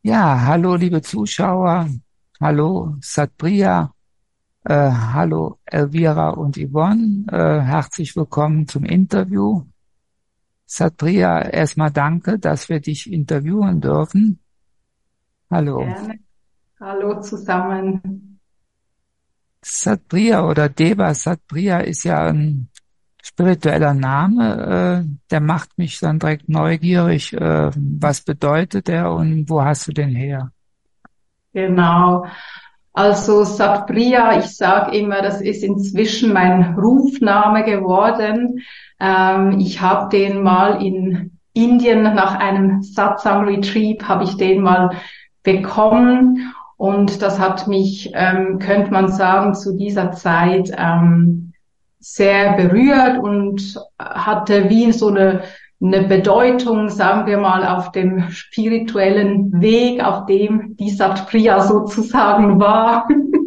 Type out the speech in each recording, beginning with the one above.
Ja, hallo liebe Zuschauer, hallo Satpriya, hallo Elvira und Yvonne, herzlich willkommen zum Interview. Satpriya, erstmal danke, dass wir dich interviewen dürfen. Hallo. Gerne. Hallo zusammen. Satpriya oder Deva Satpriya ist ja ein spiritueller Name, der macht mich dann direkt neugierig. Was bedeutet er und wo hast du den her? Genau. Also Satpriya, ich sage immer, das ist inzwischen mein Rufname geworden. Ich habe den mal in Indien nach einem Satsang Retreat habe ich den mal bekommen und das hat mich, könnte man sagen, zu dieser Zeit sehr berührt und hatte wie so eine Bedeutung, sagen wir mal, auf dem spirituellen Weg, auf dem die Satpriya sozusagen war.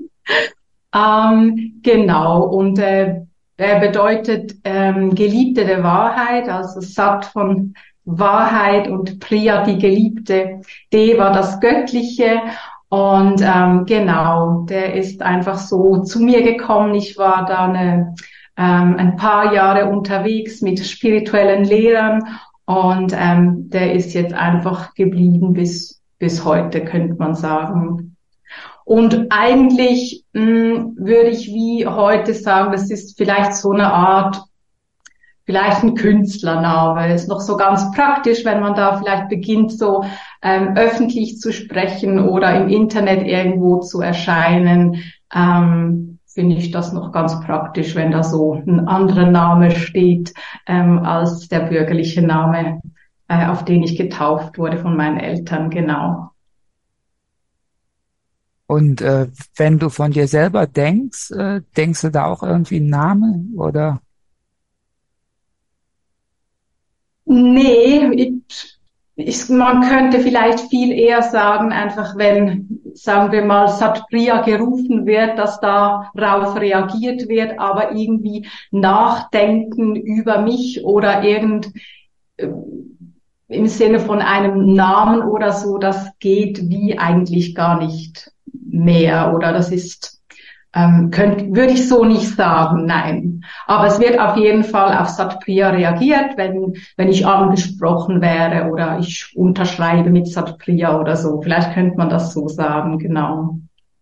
Genau, und er bedeutet Geliebte der Wahrheit, also Sat von Wahrheit und Priya, die Geliebte, Deva, das Göttliche. Und genau, der ist einfach so zu mir gekommen. Ich war dann ein paar Jahre unterwegs mit spirituellen Lehrern und der ist jetzt einfach geblieben bis heute, könnte man sagen. Und eigentlich würde ich wie heute sagen, das ist vielleicht so eine Art, vielleicht ein Künstlername. Ist noch so ganz praktisch, wenn man da vielleicht beginnt, so öffentlich zu sprechen oder im Internet irgendwo zu erscheinen. Finde ich das noch ganz praktisch, wenn da so ein anderer Name steht als der bürgerliche Name, auf den ich getauft wurde von meinen Eltern. Genau. Und wenn du von dir selber denkst, denkst du da auch irgendwie einen Namen oder? Nee, man könnte vielleicht viel eher sagen, einfach wenn, sagen wir mal, Satpriya gerufen wird, dass darauf reagiert wird, aber irgendwie nachdenken über mich oder äh, im Sinne von einem Namen oder so, das geht wie eigentlich gar nicht mehr oder das ist würde ich so nicht sagen, nein. Aber es wird auf jeden Fall auf Satpriya reagiert, wenn ich angesprochen wäre oder ich unterschreibe mit Satpriya oder so. Vielleicht könnte man das so sagen, genau.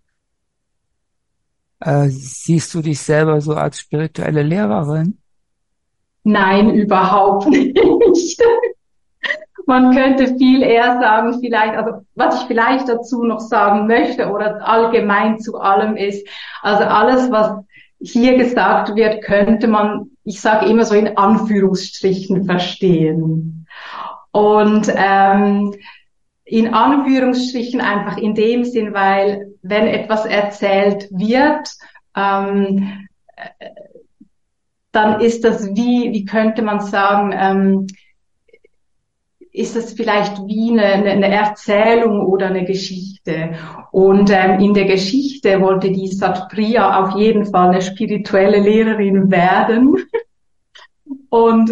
Siehst du dich selber so als spirituelle Lehrerin? Nein, überhaupt nicht. Man könnte viel eher sagen, vielleicht, also was ich vielleicht dazu noch sagen möchte oder allgemein zu allem ist, also alles, was hier gesagt wird, könnte man, ich sage immer so in Anführungsstrichen verstehen. Und in Anführungsstrichen einfach in dem Sinn, weil wenn etwas erzählt wird, ähm, dann ist das wie könnte man sagen, ist es vielleicht wie eine Erzählung oder eine Geschichte. Und in der Geschichte wollte die Satpriya auf jeden Fall eine spirituelle Lehrerin werden und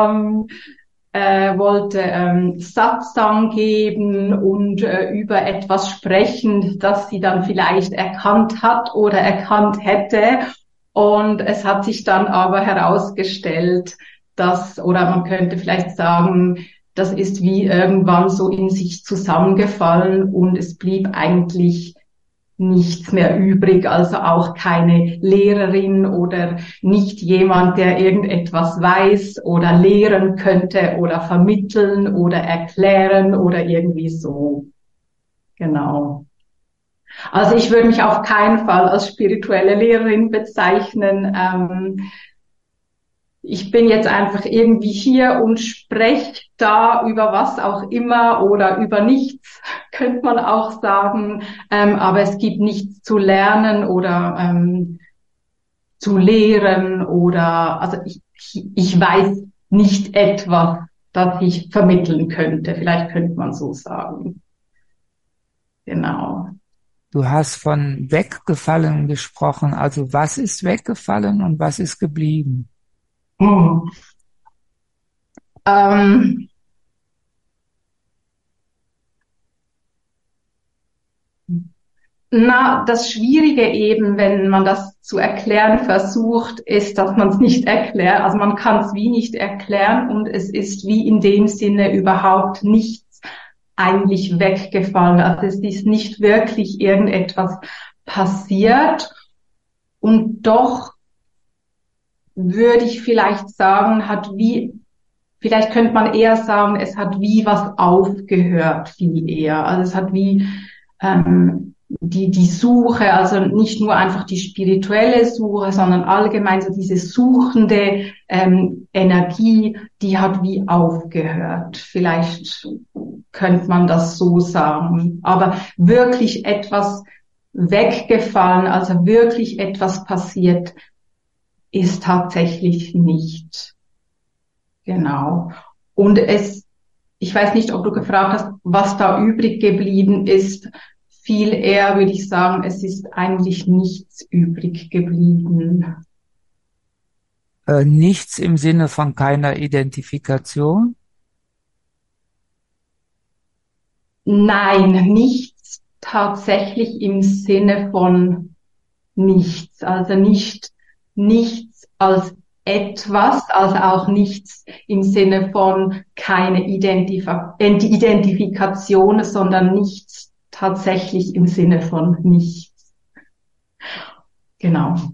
wollte Satsang geben und über etwas sprechen, das sie dann vielleicht erkannt hat oder erkannt hätte. Und es hat sich dann aber herausgestellt, dass, oder man könnte vielleicht sagen, das ist wie irgendwann so in sich zusammengefallen und es blieb eigentlich nichts mehr übrig, also auch keine Lehrerin oder nicht jemand, der irgendetwas weiß oder lehren könnte oder vermitteln oder erklären oder irgendwie so. Genau. Also ich würde mich auf keinen Fall als spirituelle Lehrerin bezeichnen. Ich bin jetzt einfach irgendwie hier und spreche da über was auch immer oder über nichts, könnte man auch sagen. Aber es gibt nichts zu lernen oder zu lehren oder also ich weiß nicht etwas, das ich vermitteln könnte. Vielleicht könnte man so sagen. Genau. Du hast von weggefallen gesprochen. Also was ist weggefallen und was ist geblieben? Hm. Ähm, Na, das Schwierige eben, wenn man das zu erklären versucht, ist, dass man es nicht erklärt. Also man kann es wie nicht erklären und es ist wie in dem Sinne überhaupt nichts eigentlich weggefallen. Also es ist nicht wirklich irgendetwas passiert und doch würde ich vielleicht sagen, vielleicht könnte man eher sagen, es hat wie was aufgehört, viel eher. Also es hat wie die Suche, also nicht nur einfach die spirituelle Suche, sondern allgemein so diese suchende Energie, die hat wie aufgehört. Vielleicht könnte man das so sagen. Aber wirklich etwas weggefallen, also wirklich etwas passiert, ist tatsächlich nicht. Genau. Und ich weiß nicht, ob du gefragt hast, was da übrig geblieben ist. Viel eher würde ich sagen, es ist eigentlich nichts übrig geblieben. Nichts im Sinne von keiner Identifikation. Nein, nichts tatsächlich im Sinne von nichts. Also nicht nichts als etwas, also auch nichts im Sinne von keine Identifikation, sondern nichts tatsächlich im Sinne von nichts. Genau.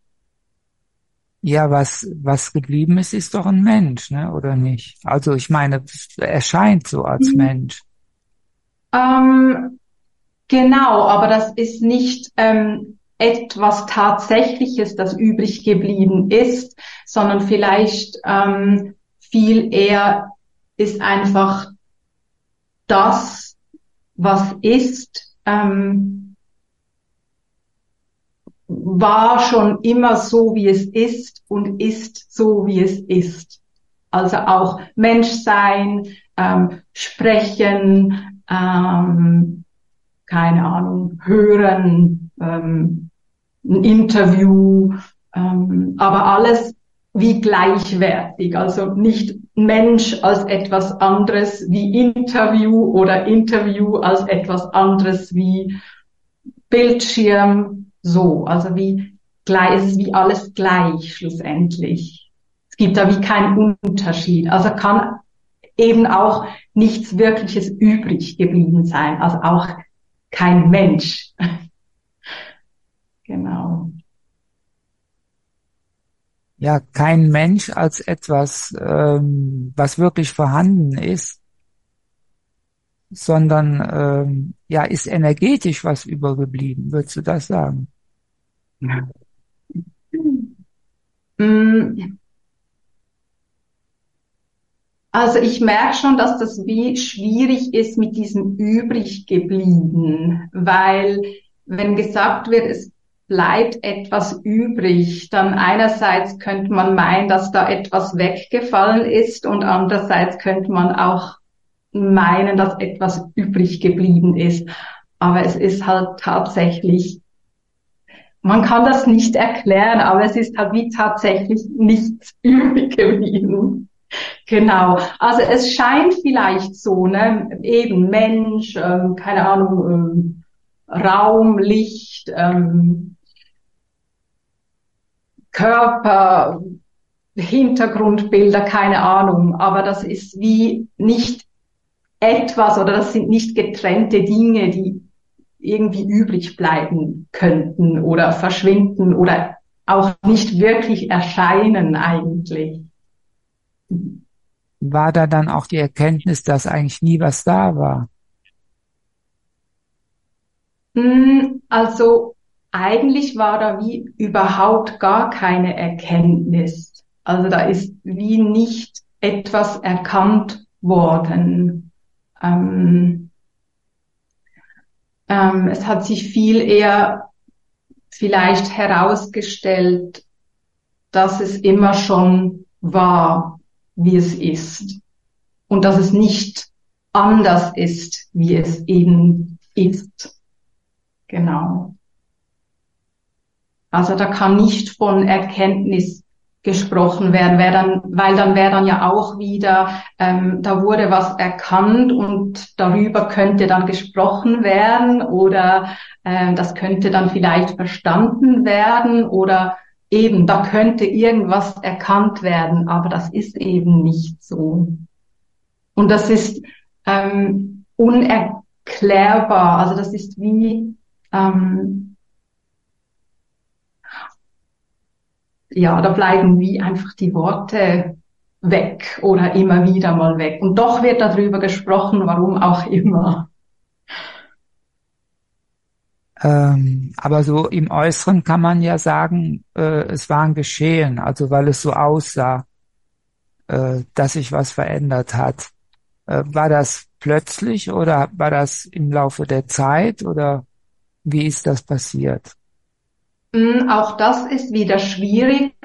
Ja, was geblieben ist, ist doch ein Mensch, ne, oder nicht? Also ich meine, er scheint so als Mensch. Ähm, genau, aber das ist nicht etwas Tatsächliches, das übrig geblieben ist, sondern vielleicht viel eher ist einfach das, was ist, war schon immer so, wie es ist und ist so, wie es ist. Also auch Menschsein, sprechen, keine Ahnung, hören, ein Interview, aber alles wie gleichwertig. Also nicht Mensch als etwas anderes wie Interview oder Interview als etwas anderes wie Bildschirm, so. Also wie gleich, es ist wie alles gleich schlussendlich. Es gibt da wie keinen Unterschied. Also kann eben auch nichts Wirkliches übrig geblieben sein. Also auch kein Mensch. Genau. Ja, kein Mensch als etwas, was wirklich vorhanden ist, sondern ja, ist energetisch was übergeblieben, würdest du das sagen? Mm, Also ich merke schon, dass das wie schwierig ist mit diesem übrig geblieben, weil wenn gesagt wird, es bleibt etwas übrig, dann einerseits könnte man meinen, dass da etwas weggefallen ist und andererseits könnte man auch meinen, dass etwas übrig geblieben ist. Aber es ist halt tatsächlich, man kann das nicht erklären, aber es ist halt wie tatsächlich nichts übrig geblieben. Genau. Also es scheint vielleicht so, ne, eben Mensch, keine Ahnung, Raum, Licht, Körper, Hintergrundbilder, keine Ahnung. Aber das ist wie nicht etwas oder das sind nicht getrennte Dinge, die irgendwie übrig bleiben könnten oder verschwinden oder auch nicht wirklich erscheinen eigentlich. War da dann auch die Erkenntnis, dass eigentlich nie was da war? Also eigentlich war da wie überhaupt gar keine Erkenntnis. Also da ist wie nicht etwas erkannt worden. Ähm, es hat sich viel eher vielleicht herausgestellt, dass es immer schon war, wie es ist. Und dass es nicht anders ist, wie es eben ist. Genau. Also da kann nicht von Erkenntnis gesprochen werden, weil dann wäre dann ja auch wieder, da wurde was erkannt und darüber könnte dann gesprochen werden oder das könnte dann vielleicht verstanden werden oder eben, da könnte irgendwas erkannt werden, aber das ist eben nicht so. Und das ist unerklärbar, also das ist wie ja, da bleiben wie einfach die Worte weg oder immer wieder mal weg. Und doch wird darüber gesprochen, warum auch immer. Aber so im Äußeren kann man ja sagen, es war ein Geschehen, also weil es so aussah, dass sich was verändert hat. War das plötzlich oder war das im Laufe der Zeit oder wie ist das passiert? Auch das ist wieder schwierig,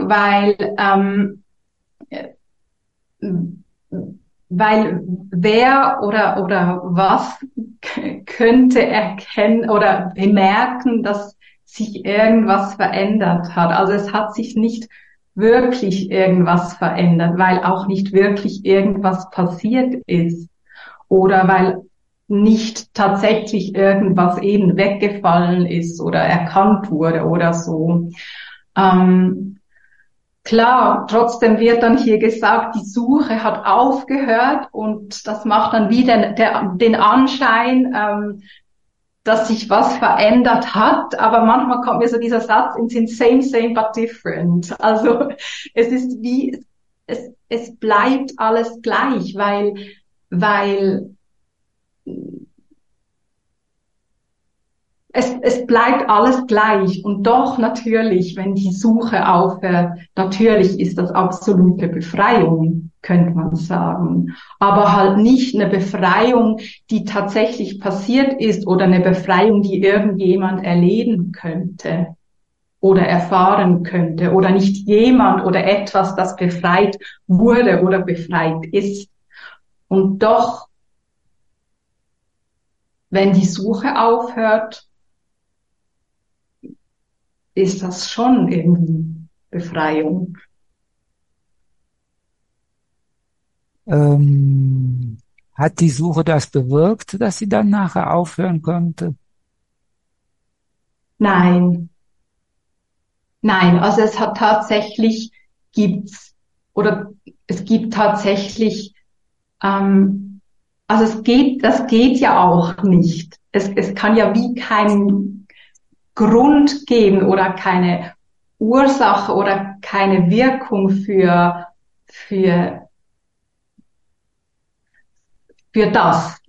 weil wer oder was könnte erkennen oder bemerken, dass sich irgendwas verändert hat. Also es hat sich nicht wirklich irgendwas verändert, weil auch nicht wirklich irgendwas passiert ist oder weil nicht tatsächlich irgendwas eben weggefallen ist oder erkannt wurde oder so. Ähm, Klar, trotzdem wird dann hier gesagt, die Suche hat aufgehört und das macht dann wieder den Anschein, dass sich was verändert hat, aber manchmal kommt mir so dieser Satz in den same, but different. Also es ist wie, es bleibt alles gleich, weil es bleibt alles gleich und doch natürlich, wenn die Suche aufhört, natürlich ist das absolute Befreiung, könnte man sagen. Aber halt nicht eine Befreiung, die tatsächlich passiert ist oder eine Befreiung, die irgendjemand erleben könnte oder erfahren könnte oder nicht jemand oder etwas, das befreit wurde oder befreit ist. Und doch, wenn die Suche aufhört, ist das schon irgendwie Befreiung. Ähm, Hat die Suche das bewirkt, dass sie dann nachher aufhören konnte? Nein, nein, also es hat tatsächlich, gibt's, oder es gibt tatsächlich, also das geht ja auch nicht. Es kann ja wie keinen Grund geben oder keine Ursache oder keine Wirkung für, für das.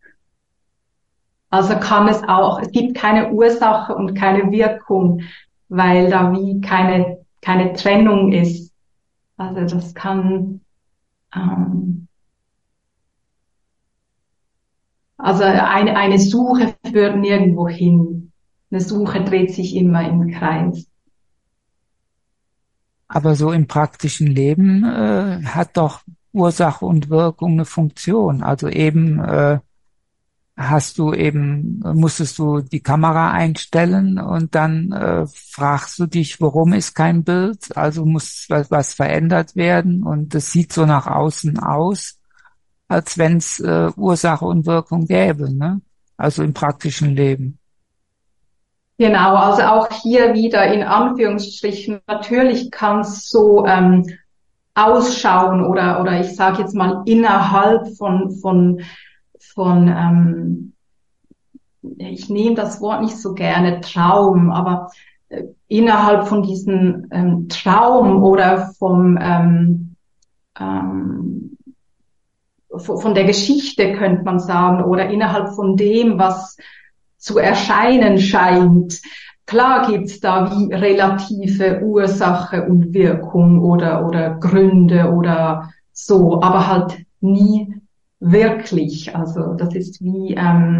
Also kann es auch, es gibt keine Ursache und keine Wirkung, weil da wie keine Trennung ist. Also das kann, also eine Suche führt nirgendwo hin. Eine Suche dreht sich immer im Kreis. Aber so im praktischen Leben hat doch Ursache und Wirkung eine Funktion. Also eben musstest du die Kamera einstellen und dann fragst du dich, warum ist kein Bild? Also muss was verändert werden und es sieht so nach außen aus, als wenn es Ursache und Wirkung gäbe, ne? Also im praktischen Leben. Genau, also auch hier wieder in Anführungsstrichen, natürlich kann es so ausschauen oder ich sage jetzt mal innerhalb von ich nehme das Wort nicht so gerne Traum, aber innerhalb von diesem Traum oder von der Geschichte könnte man sagen oder innerhalb von dem, was zu erscheinen scheint. Klar gibt's da wie relative Ursache und Wirkung oder Gründe oder so, aber halt nie wirklich. Also das ist wie,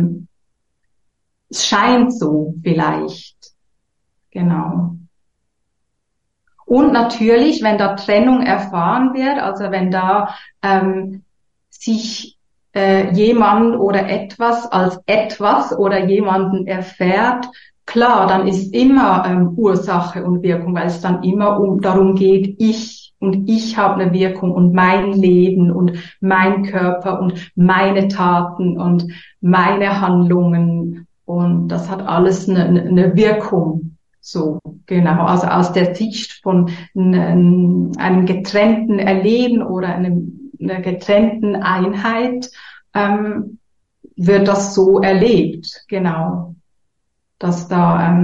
es scheint so vielleicht. Genau. Und natürlich, wenn da Trennung erfahren wird, also wenn da sich jemand oder etwas als etwas oder jemanden erfährt, klar, dann ist immer Ursache und Wirkung, weil es dann immer darum geht, ich habe eine Wirkung und mein Leben und mein Körper und meine Taten und meine Handlungen und das hat alles eine Wirkung. So, genau. Also aus der Sicht von einem getrennten Erleben oder einer getrennten Einheit wird das so erlebt, genau, dass da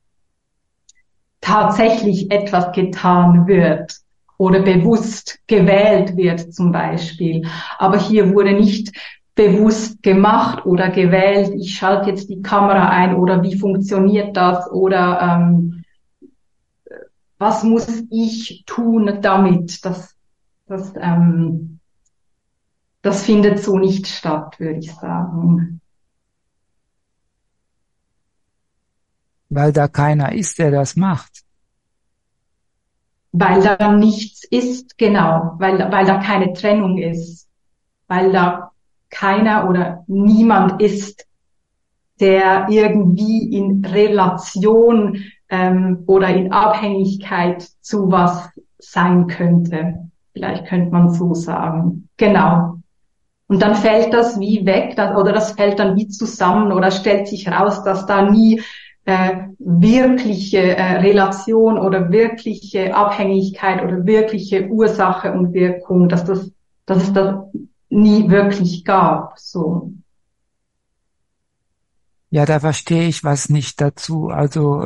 tatsächlich etwas getan wird oder bewusst gewählt wird zum Beispiel. Aber hier wurde nicht bewusst gemacht oder gewählt, ich schalte jetzt die Kamera ein oder wie funktioniert das oder was muss ich tun damit? Das findet so nicht statt, würde ich sagen. Weil da keiner ist, der das macht. Weil da nichts ist, genau, weil da keine Trennung ist, weil da keiner oder niemand ist, der irgendwie in Relation oder in Abhängigkeit zu was sein könnte. Vielleicht könnte man so sagen. Genau. Und dann fällt das wie weg, oder das fällt dann wie zusammen oder stellt sich raus, dass da nie wirkliche Relation oder wirkliche Abhängigkeit oder wirkliche Ursache und Wirkung, dass es das nie wirklich gab. So. Ja, da verstehe ich was nicht dazu. Also,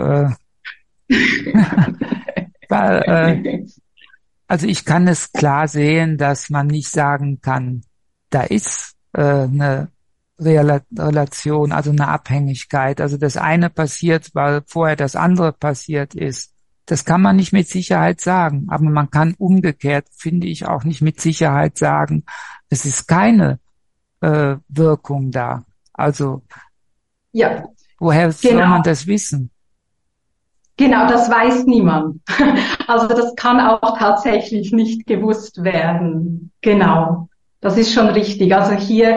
also ich kann es klar sehen, dass man nicht sagen kann, da ist eine Relation, also eine Abhängigkeit. Also das eine passiert, weil vorher das andere passiert ist. Das kann man nicht mit Sicherheit sagen. Aber man kann umgekehrt, finde ich, auch nicht mit Sicherheit sagen, es ist keine Wirkung da. Also Ja, woher soll genau. man das wissen? Genau, das weiß niemand. Also das kann auch tatsächlich nicht gewusst werden. Genau, das ist schon richtig. Also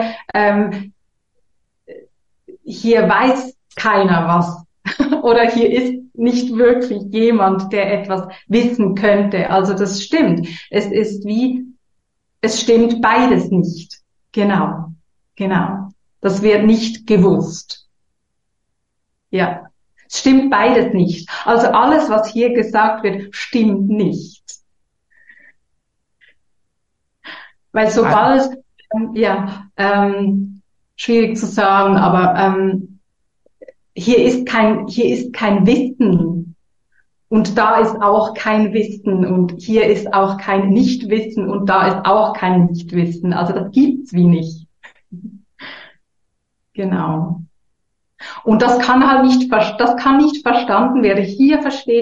hier weiß keiner was. Oder hier ist nicht wirklich jemand, der etwas wissen könnte. Also das stimmt. Es stimmt beides nicht. Genau, genau. Das wird nicht gewusst. Ja. Es stimmt beides nicht. Also alles, was hier gesagt wird, stimmt nicht. Weil sobald, schwierig zu sagen, aber hier ist kein Wissen. Und da ist auch kein Wissen. Und hier ist auch kein Nichtwissen. Und da ist auch kein Nichtwissen. Also das gibt's wie nicht. Genau. Und das kann halt nicht, das kann nicht verstanden werden. Hier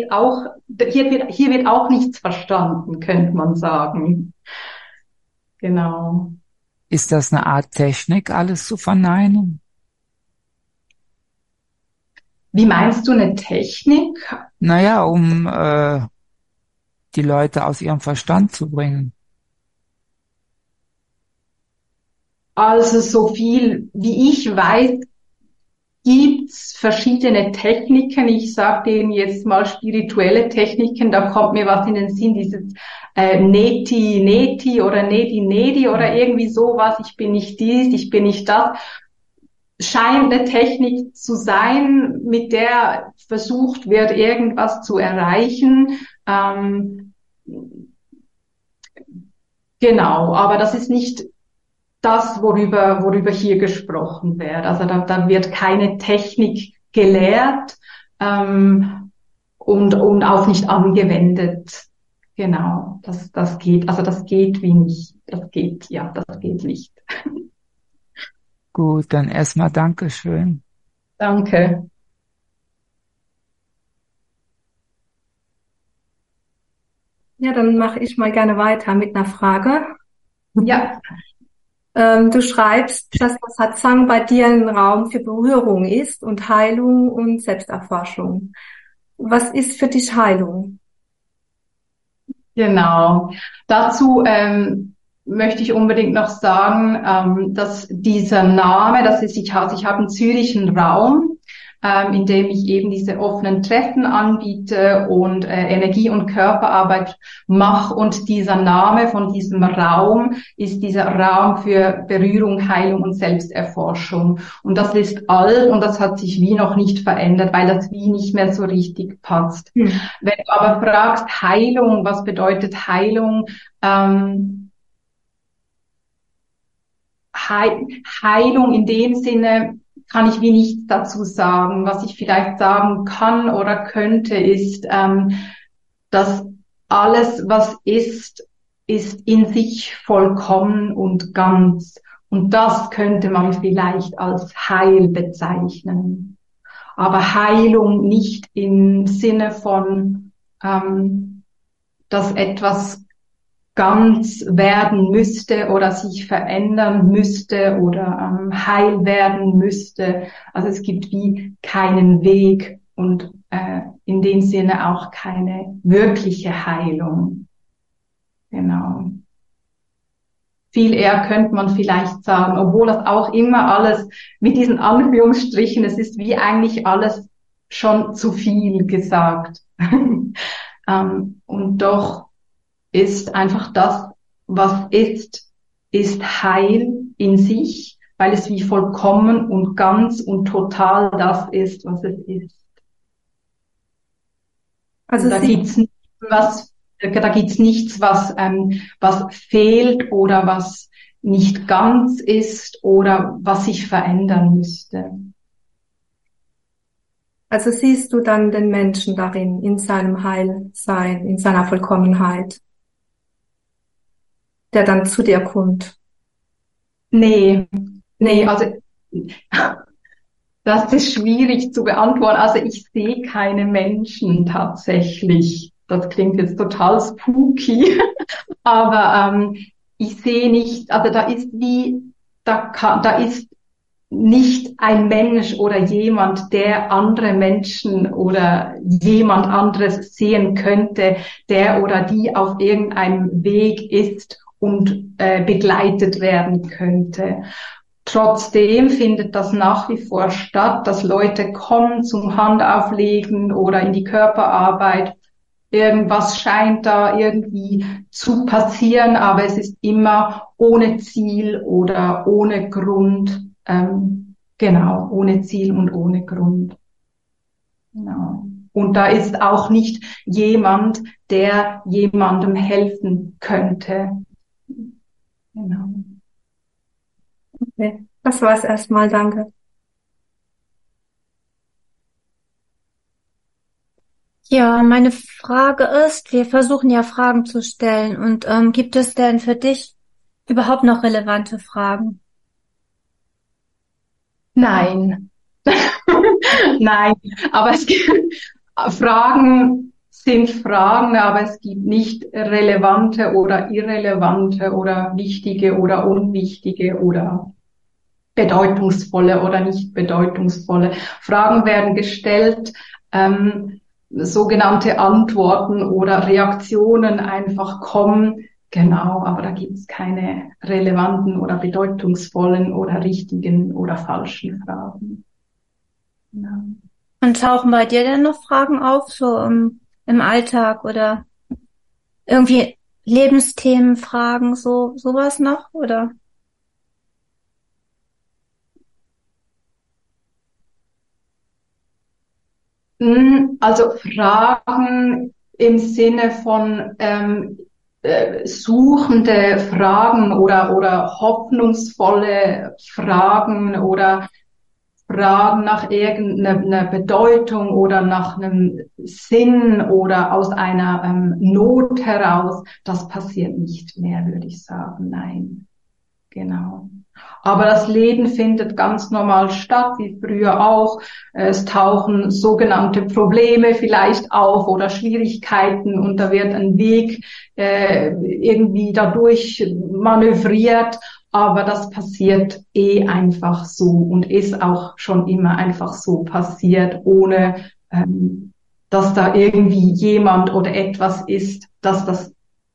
wird auch nichts verstanden, könnte man sagen. Genau. Ist das eine Art Technik, alles zu verneinen? Wie meinst du eine Technik? Naja, um die Leute aus ihrem Verstand zu bringen. Also so viel wie ich weiß, gibt's verschiedene Techniken. Ich sage denen jetzt mal spirituelle Techniken. Da kommt mir was in den Sinn, dieses Neti oder Nedi oder irgendwie sowas. Ich bin nicht dies, ich bin nicht das. Scheint eine Technik zu sein, mit der versucht wird, irgendwas zu erreichen. Genau, aber das ist nicht das, worüber hier gesprochen wird. Also da wird keine Technik gelehrt und auch nicht angewendet. Genau, das geht. Also das geht wie nicht. Das geht nicht. Gut, dann erstmal Dankeschön. Danke. Ja, dann mache ich mal gerne weiter mit einer Frage. Ja. Du schreibst, dass das Satsang bei dir ein Raum für Berührung ist und Heilung und Selbsterforschung. Was ist für dich Heilung? Genau. Dazu möchte ich unbedingt noch sagen, dass dieser Name, ich habe in Zürich einen Raum, indem ich eben diese offenen Treffen anbiete und Energie- und Körperarbeit mache. Und dieser Name von diesem Raum ist dieser Raum für Berührung, Heilung und Selbsterforschung. Und das ist alt und das hat sich wie noch nicht verändert, weil das wie nicht mehr so richtig passt. Wenn du aber fragst, Heilung, was bedeutet Heilung? Heilung in dem Sinne kann ich wie nichts dazu sagen. Was ich vielleicht sagen kann oder könnte, ist, dass alles, was ist in sich vollkommen und ganz. Und das könnte man vielleicht als Heil bezeichnen. Aber Heilung nicht im Sinne von, dass etwas ganz werden müsste oder sich verändern müsste oder heil werden müsste. Also es gibt wie keinen Weg und in dem Sinne auch keine wirkliche Heilung. Genau. Viel eher könnte man vielleicht sagen, obwohl das auch immer alles mit diesen Anführungsstrichen, es ist wie eigentlich alles schon zu viel gesagt. Und doch ist einfach das, was ist Heil in sich, weil es wie vollkommen und ganz und total das ist, was es ist. Also da gibt's nichts, was fehlt oder was nicht ganz ist oder was sich verändern müsste. Also siehst du dann den Menschen darin, in seinem Heilsein, in seiner Vollkommenheit, der dann zu dir kommt? Nee, also das ist schwierig zu beantworten. Also ich sehe keine Menschen tatsächlich. Das klingt jetzt total spooky, aber ich sehe nicht, also da ist nicht ein Mensch oder jemand, der andere Menschen oder jemand anderes sehen könnte, der oder die auf irgendeinem Weg ist und begleitet werden könnte. Trotzdem findet das nach wie vor statt, dass Leute kommen zum Handauflegen oder in die Körperarbeit. Irgendwas scheint da irgendwie zu passieren, aber es ist immer ohne Ziel oder ohne Grund. Genau, ohne Ziel und ohne Grund. Genau. Und da ist auch nicht jemand, der jemandem helfen könnte. Genau. Okay, das war's erstmal, danke. Ja, meine Frage ist, wir versuchen ja Fragen zu stellen und gibt es denn für dich überhaupt noch relevante Fragen? Nein. Nein, aber es gibt Fragen sind Fragen, aber es gibt nicht relevante oder irrelevante oder wichtige oder unwichtige oder bedeutungsvolle oder nicht bedeutungsvolle. Fragen werden gestellt, sogenannte Antworten oder Reaktionen einfach kommen. Genau, aber da gibt es keine relevanten oder bedeutungsvollen oder richtigen oder falschen Fragen. Genau. Und tauchen bei dir denn noch Fragen auf, so im Alltag oder irgendwie Lebensthemenfragen, sowas noch, oder? Also Fragen im Sinne von suchende Fragen oder hoffnungsvolle Fragen oder Fragen nach irgendeiner Bedeutung oder nach einem Sinn oder aus einer Not heraus, das passiert nicht mehr, würde ich sagen. Nein, genau. Aber das Leben findet ganz normal statt, wie früher auch. Es tauchen sogenannte Probleme vielleicht auf oder Schwierigkeiten und da wird ein Weg irgendwie dadurch manövriert. Aber das passiert einfach so und ist auch schon immer einfach so passiert, ohne dass da irgendwie jemand oder etwas ist, dass das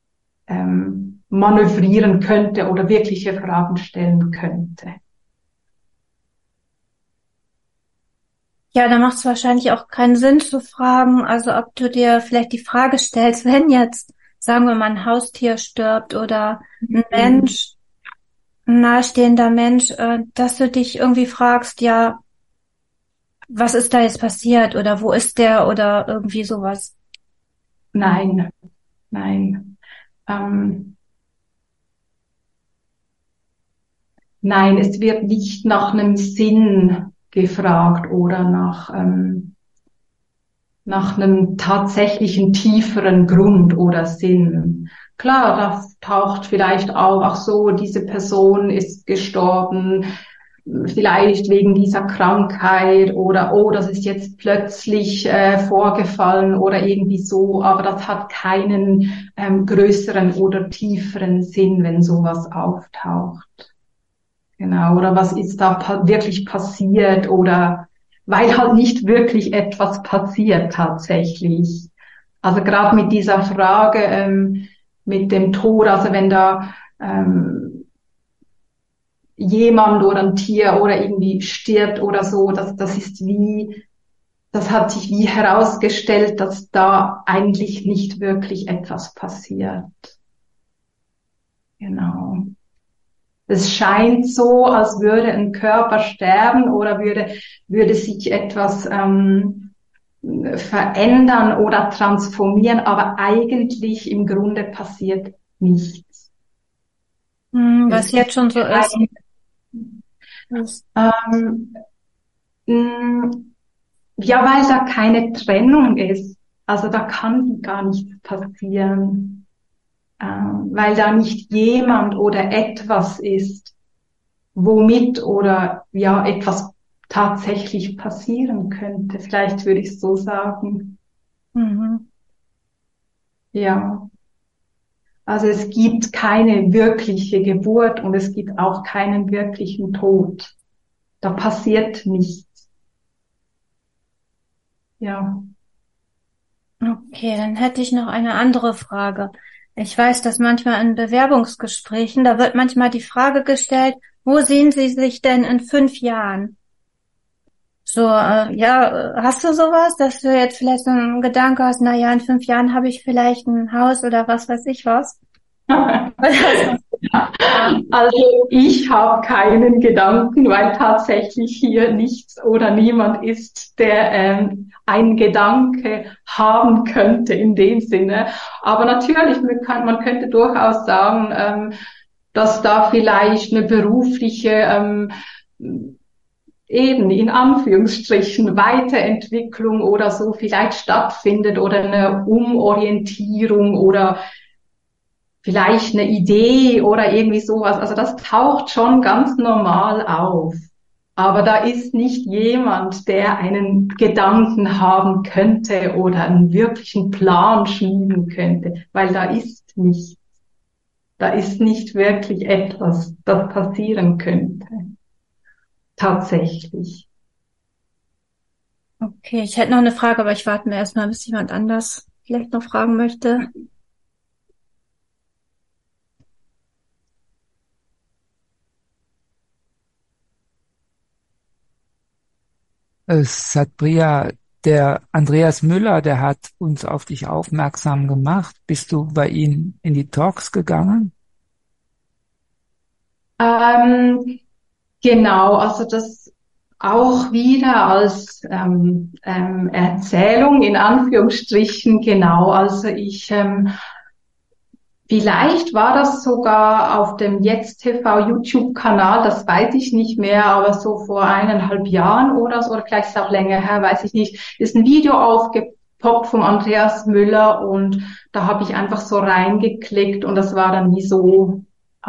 manövrieren könnte oder wirkliche Fragen stellen könnte. Ja, da macht es wahrscheinlich auch keinen Sinn zu fragen, also ob du dir vielleicht die Frage stellst, wenn jetzt, sagen wir mal, ein Haustier stirbt oder ein Mensch, ein nahestehender Mensch, dass du dich irgendwie fragst, ja, was ist da jetzt passiert oder wo ist der oder irgendwie sowas. Nein, nein. Nein, es wird nicht nach einem Sinn gefragt oder nach einem tatsächlichen tieferen Grund oder Sinn. Klar, da taucht vielleicht auf, ach so, diese Person ist gestorben, vielleicht wegen dieser Krankheit oder oh, das ist jetzt plötzlich vorgefallen oder irgendwie so, aber das hat keinen größeren oder tieferen Sinn, wenn sowas auftaucht. Genau, oder was ist da wirklich passiert oder weil halt nicht wirklich etwas passiert tatsächlich. Also gerade mit dieser Frage mit dem Tod, also wenn da jemand oder ein Tier oder irgendwie stirbt oder so, das hat sich wie herausgestellt, dass da eigentlich nicht wirklich etwas passiert. Genau. Es scheint so, als würde ein Körper sterben oder würde sich etwas verändern oder transformieren, aber eigentlich im Grunde passiert nichts. Was jetzt schon so ist. Ja, weil da keine Trennung ist. Also da kann gar nichts passieren, weil da nicht jemand oder etwas ist, womit oder ja etwas tatsächlich passieren könnte. Vielleicht würde ich es so sagen. Mhm. Ja. Also es gibt keine wirkliche Geburt und es gibt auch keinen wirklichen Tod. Da passiert nichts. Ja. Okay, dann hätte ich noch eine andere Frage. Ich weiß, dass manchmal in Bewerbungsgesprächen, da wird manchmal die Frage gestellt, wo sehen Sie sich denn in 5 Jahren? So, hast du sowas, dass du jetzt vielleicht so einen Gedanke hast, na ja, in 5 Jahren habe ich vielleicht ein Haus oder was weiß ich was? Also ich habe keinen Gedanken, weil tatsächlich hier nichts oder niemand ist, der einen Gedanke haben könnte in dem Sinne. Aber natürlich, man könnte durchaus sagen, dass da vielleicht eine berufliche eben in Anführungsstrichen Weiterentwicklung oder so vielleicht stattfindet oder eine Umorientierung oder vielleicht eine Idee oder irgendwie sowas. Also das taucht schon ganz normal auf. Aber da ist nicht jemand, der einen Gedanken haben könnte oder einen wirklichen Plan schmieden könnte, weil da ist nichts. Da ist nicht wirklich etwas, das passieren könnte. Tatsächlich. Okay, ich hätte noch eine Frage, aber ich warte mir erstmal, bis jemand anders vielleicht noch fragen möchte. Satpriya, der Andreas Müller, der hat uns auf dich aufmerksam gemacht. Bist du bei ihm in die Talks gegangen? Genau, also das auch wieder als Erzählung in Anführungsstrichen, genau. Also vielleicht war das sogar auf dem Jetzt TV YouTube-Kanal, das weiß ich nicht mehr, aber so vor 1,5 Jahren oder so, oder vielleicht ist es auch länger her, weiß ich nicht, ist ein Video aufgepoppt vom Andreas Müller und da habe ich einfach so reingeklickt und das war dann wie so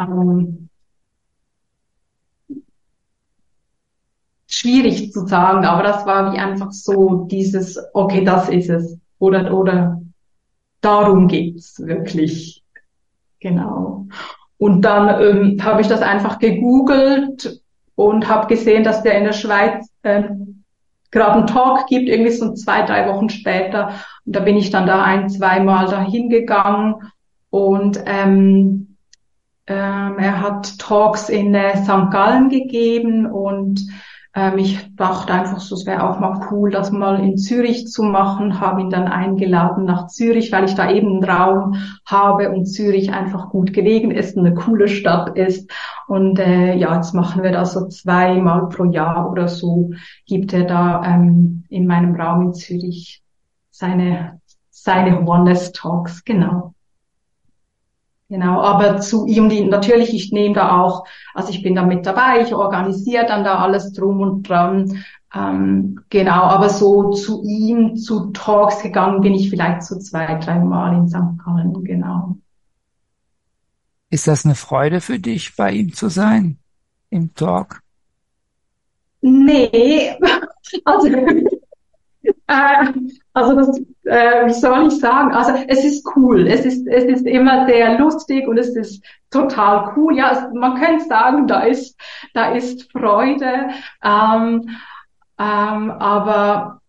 schwierig zu sagen, aber das war wie einfach so dieses, okay, das ist es oder darum geht's wirklich. Genau. Und dann habe ich das einfach gegoogelt und habe gesehen, dass der in der Schweiz gerade einen Talk gibt, irgendwie so 2, 3 Wochen später. Und da bin ich dann da 1, 2 Mal dahin gegangen und er hat Talks in St. Gallen gegeben und Ich dachte einfach so, es wäre auch mal cool, das mal in Zürich zu machen, habe ihn dann eingeladen nach Zürich, weil ich da eben einen Raum habe und Zürich einfach gut gelegen ist, eine coole Stadt ist. Und ja, jetzt machen wir das so 2-mal pro Jahr oder so, gibt er da in meinem Raum in Zürich seine Oneness Talks, genau. Genau, aber zu ihm, natürlich, ich nehme da auch, also ich bin da mit dabei, ich organisiere dann da alles drum und dran, genau, aber so zu ihm, zu Talks gegangen bin ich vielleicht so 2-3 Mal in St. Gallen, genau. Ist das eine Freude für dich, bei ihm zu sein im Talk? Nee, also also das, wie soll ich sagen? Also es ist cool. Es ist immer sehr lustig und es ist total cool. Ja, man könnte sagen, da ist Freude. Aber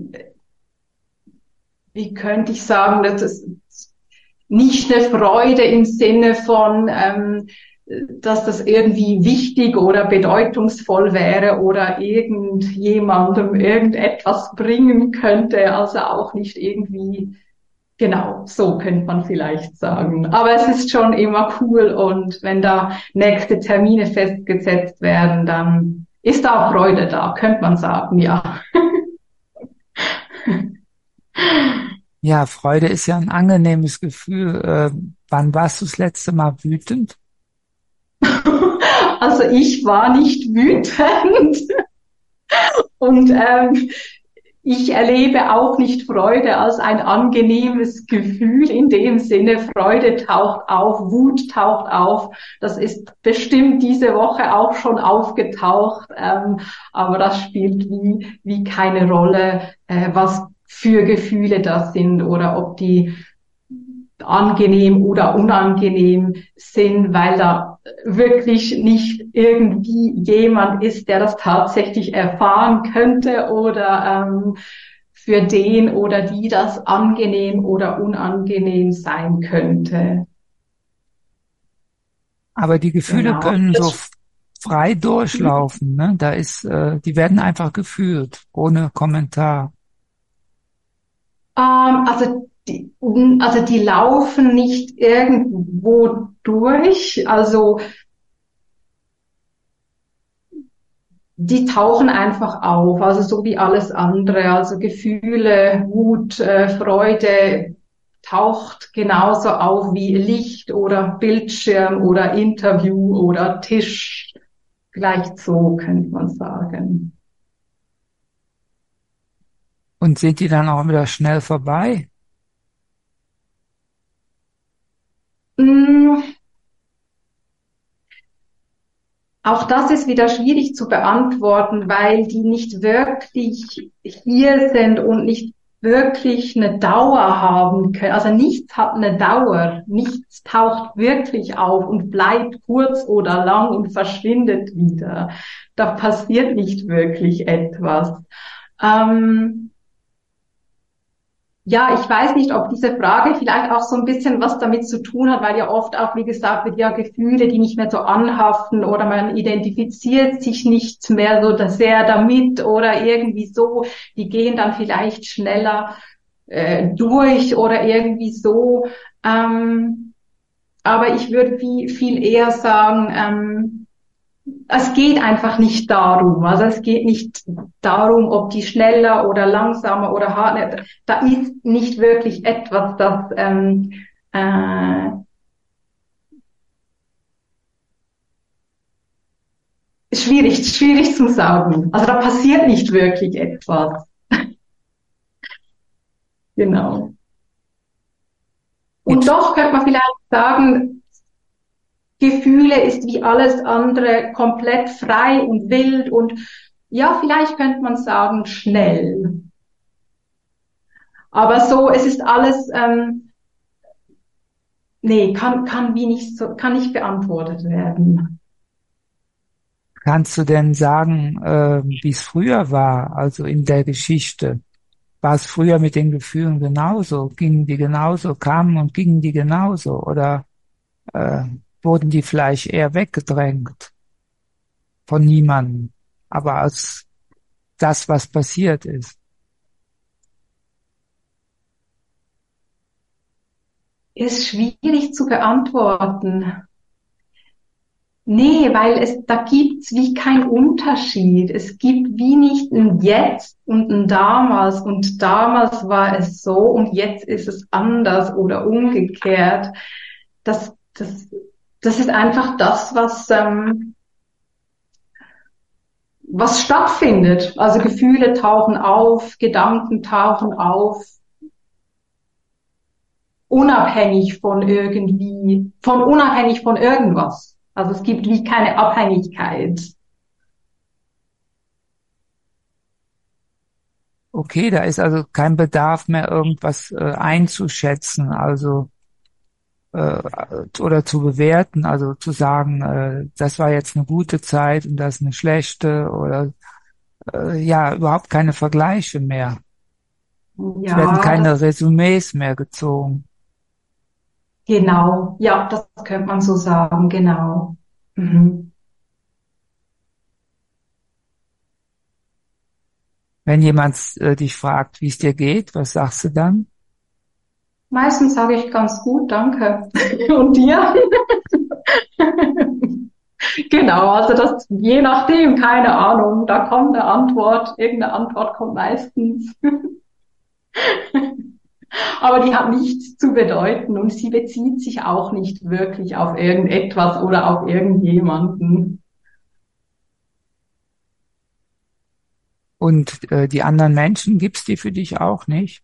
wie könnte ich sagen, das ist nicht eine Freude im Sinne von, dass das irgendwie wichtig oder bedeutungsvoll wäre oder irgendjemandem irgendetwas bringen könnte, also auch nicht irgendwie, genau, so könnte man vielleicht sagen. Aber es ist schon immer cool und wenn da nächste Termine festgesetzt werden, dann ist da auch Freude da, könnte man sagen, ja. Ja, Freude ist ja ein angenehmes Gefühl. Wann warst du das letzte Mal wütend? Also ich war nicht wütend und ich erlebe auch nicht Freude als ein angenehmes Gefühl in dem Sinne. Freude taucht auf, Wut taucht auf. Das ist bestimmt diese Woche auch schon aufgetaucht, aber das spielt wie keine Rolle, was für Gefühle das sind oder ob die angenehm oder unangenehm sind, weil da wirklich nicht irgendwie jemand ist, der das tatsächlich erfahren könnte oder für den oder die das angenehm oder unangenehm sein könnte. Aber die Gefühle Genau. können so frei durchlaufen, ne? Die werden einfach gefühlt, ohne Kommentar. Also die laufen nicht irgendwo durch, also die tauchen einfach auf, also so wie alles andere, also Gefühle, Wut, Freude taucht genauso auf wie Licht oder Bildschirm oder Interview oder Tisch, vielleicht so könnte man sagen. Und sind die dann auch wieder schnell vorbei? Mm, Auch das ist wieder schwierig zu beantworten, weil die nicht wirklich hier sind und nicht wirklich eine Dauer haben können. Also nichts hat eine Dauer. Nichts taucht wirklich auf und bleibt kurz oder lang und verschwindet wieder. Da passiert nicht wirklich etwas. Ja, ich weiß nicht, ob diese Frage vielleicht auch so ein bisschen was damit zu tun hat, weil ja oft auch, wie gesagt, wird ja Gefühle, die nicht mehr so anhaften oder man identifiziert sich nicht mehr so sehr damit oder irgendwie so, die gehen dann vielleicht schneller durch oder irgendwie so. Aber ich würde viel eher sagen, es geht einfach nicht darum. Also es geht nicht darum, ob die schneller oder langsamer oder hartnäckiger. Da ist nicht wirklich etwas, das äh, schwierig zu sagen. Also da passiert nicht wirklich etwas. Genau. Und doch könnte man vielleicht sagen, Gefühle ist wie alles andere komplett frei und wild und ja, vielleicht könnte man sagen schnell. Aber so, es ist alles, nee, kann nicht beantwortet werden. Kannst du denn sagen, wie es früher war, also in der Geschichte? War es früher mit den Gefühlen genauso? Gingen die genauso? Kamen und gingen die genauso? Oder wurden die vielleicht eher weggedrängt von niemandem? aber als das, was passiert ist. Ist schwierig zu beantworten. Nee, weil da gibt's wie keinen Unterschied. Es gibt wie nicht ein Jetzt und ein Damals und damals war es so und jetzt ist es anders oder umgekehrt. Das ist einfach das, was stattfindet. Also Gefühle tauchen auf, Gedanken tauchen auf, unabhängig von irgendwas. Also es gibt wie keine Abhängigkeit. Okay, da ist also kein Bedarf mehr, irgendwas einzuschätzen, also oder zu bewerten, also zu sagen, das war jetzt eine gute Zeit und das eine schlechte oder ja, überhaupt keine Vergleiche mehr. Es werden Ja, keine Resümees mehr gezogen. genau. Ja, das könnte man so sagen, genau. Mhm. Wenn jemand dich fragt, wie es dir geht, was sagst du dann? Meistens sage ich ganz gut, danke. Und dir? Genau, also das, je nachdem, keine Ahnung, da kommt eine Antwort, irgendeine Antwort kommt meistens. Aber die hat nichts zu bedeuten und sie bezieht sich auch nicht wirklich auf irgendetwas oder auf irgendjemanden. Und die anderen Menschen, gibt's die für dich auch nicht?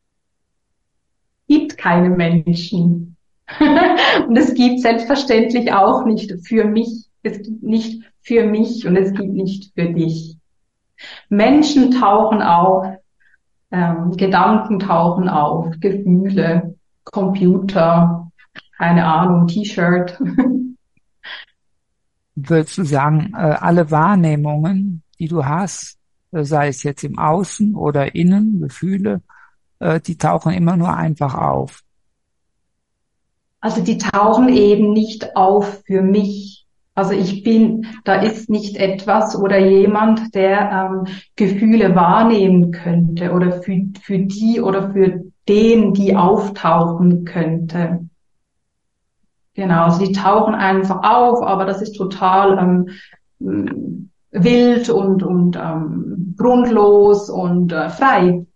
Gibt keine Menschen. Und es gibt selbstverständlich auch nicht für mich. Es gibt nicht für mich und es gibt nicht für dich. Menschen tauchen auf, Gedanken tauchen auf, Gefühle, Computer, keine Ahnung, T-Shirt. Würdest du sagen, alle Wahrnehmungen, die du hast, sei es jetzt im Außen oder innen, Gefühle, die tauchen immer nur einfach auf? Also die tauchen eben nicht auf für mich. Also da ist nicht etwas oder jemand, der Gefühle wahrnehmen könnte oder für die oder für den, die auftauchen könnte. Genau, also die tauchen einfach auf, aber das ist total wild und grundlos und frei.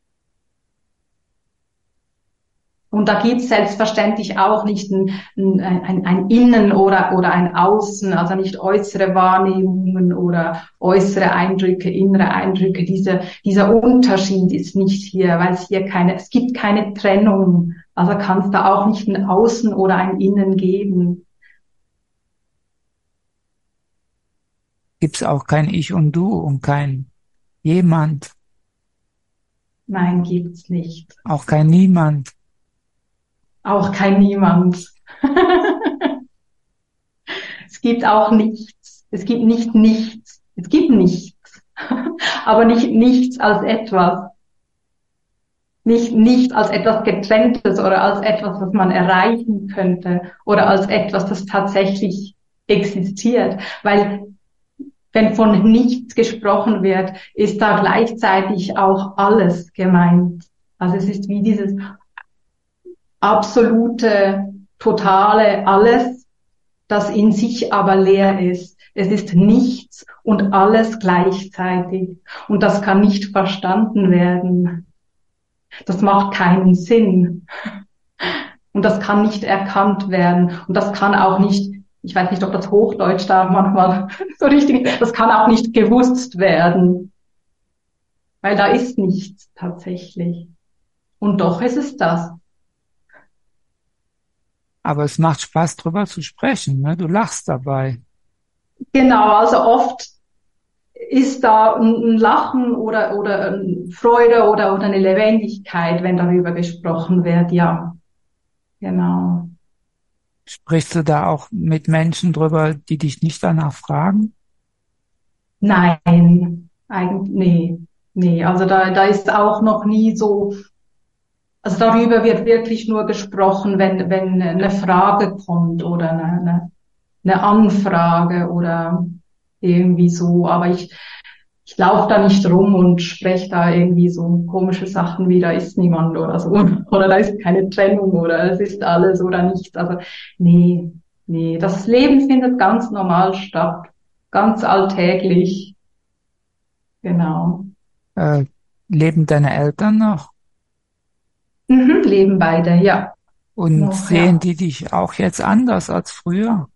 Und da gibt's selbstverständlich auch nicht ein Innen oder ein Außen, also nicht äußere Wahrnehmungen oder äußere Eindrücke, innere Eindrücke. Dieser Unterschied ist nicht hier, weil es gibt keine Trennung. Also kann es da auch nicht ein Außen oder ein Innen geben. Gibt's auch kein Ich und Du und kein Jemand, Nein, gibt's nicht. auch kein Niemand. Auch kein Niemand. Es gibt auch nichts. Es gibt nicht nichts. Es gibt nichts. Aber nicht nichts als etwas. Nicht als etwas Getrenntes oder als etwas, was man erreichen könnte oder als etwas, das tatsächlich existiert. Weil wenn von nichts gesprochen wird, ist da gleichzeitig auch alles gemeint. Also es ist wie dieses absolute, totale Alles, das in sich aber leer ist. Es ist nichts und alles gleichzeitig. Und das kann nicht verstanden werden. Das macht keinen Sinn. Und das kann nicht erkannt werden. Und das kann auch nicht, ich weiß nicht, ob das Hochdeutsch da manchmal so richtig ist, das kann auch nicht gewusst werden. Weil da ist nichts tatsächlich. Und doch ist es das. Aber es macht Spaß, drüber zu sprechen, ne? Du lachst dabei. Genau, also oft ist da ein Lachen oder eine Freude oder eine Lebendigkeit, wenn darüber gesprochen wird, ja. Genau. Sprichst du da auch mit Menschen drüber, die dich nicht danach fragen? Nein, eigentlich, nee, also da ist auch noch nie so, also darüber wird wirklich nur gesprochen, wenn eine Frage kommt oder eine Anfrage oder irgendwie so. Aber ich laufe da nicht rum und spreche da irgendwie so komische Sachen wie, da ist niemand oder so. Oder da ist keine Trennung oder es ist alles oder nichts. Also nee, das Leben findet ganz normal statt. Ganz alltäglich. Genau. Leben deine Eltern noch? Leben beide, ja. Und Noch, sehen ja. die dich auch jetzt anders als früher?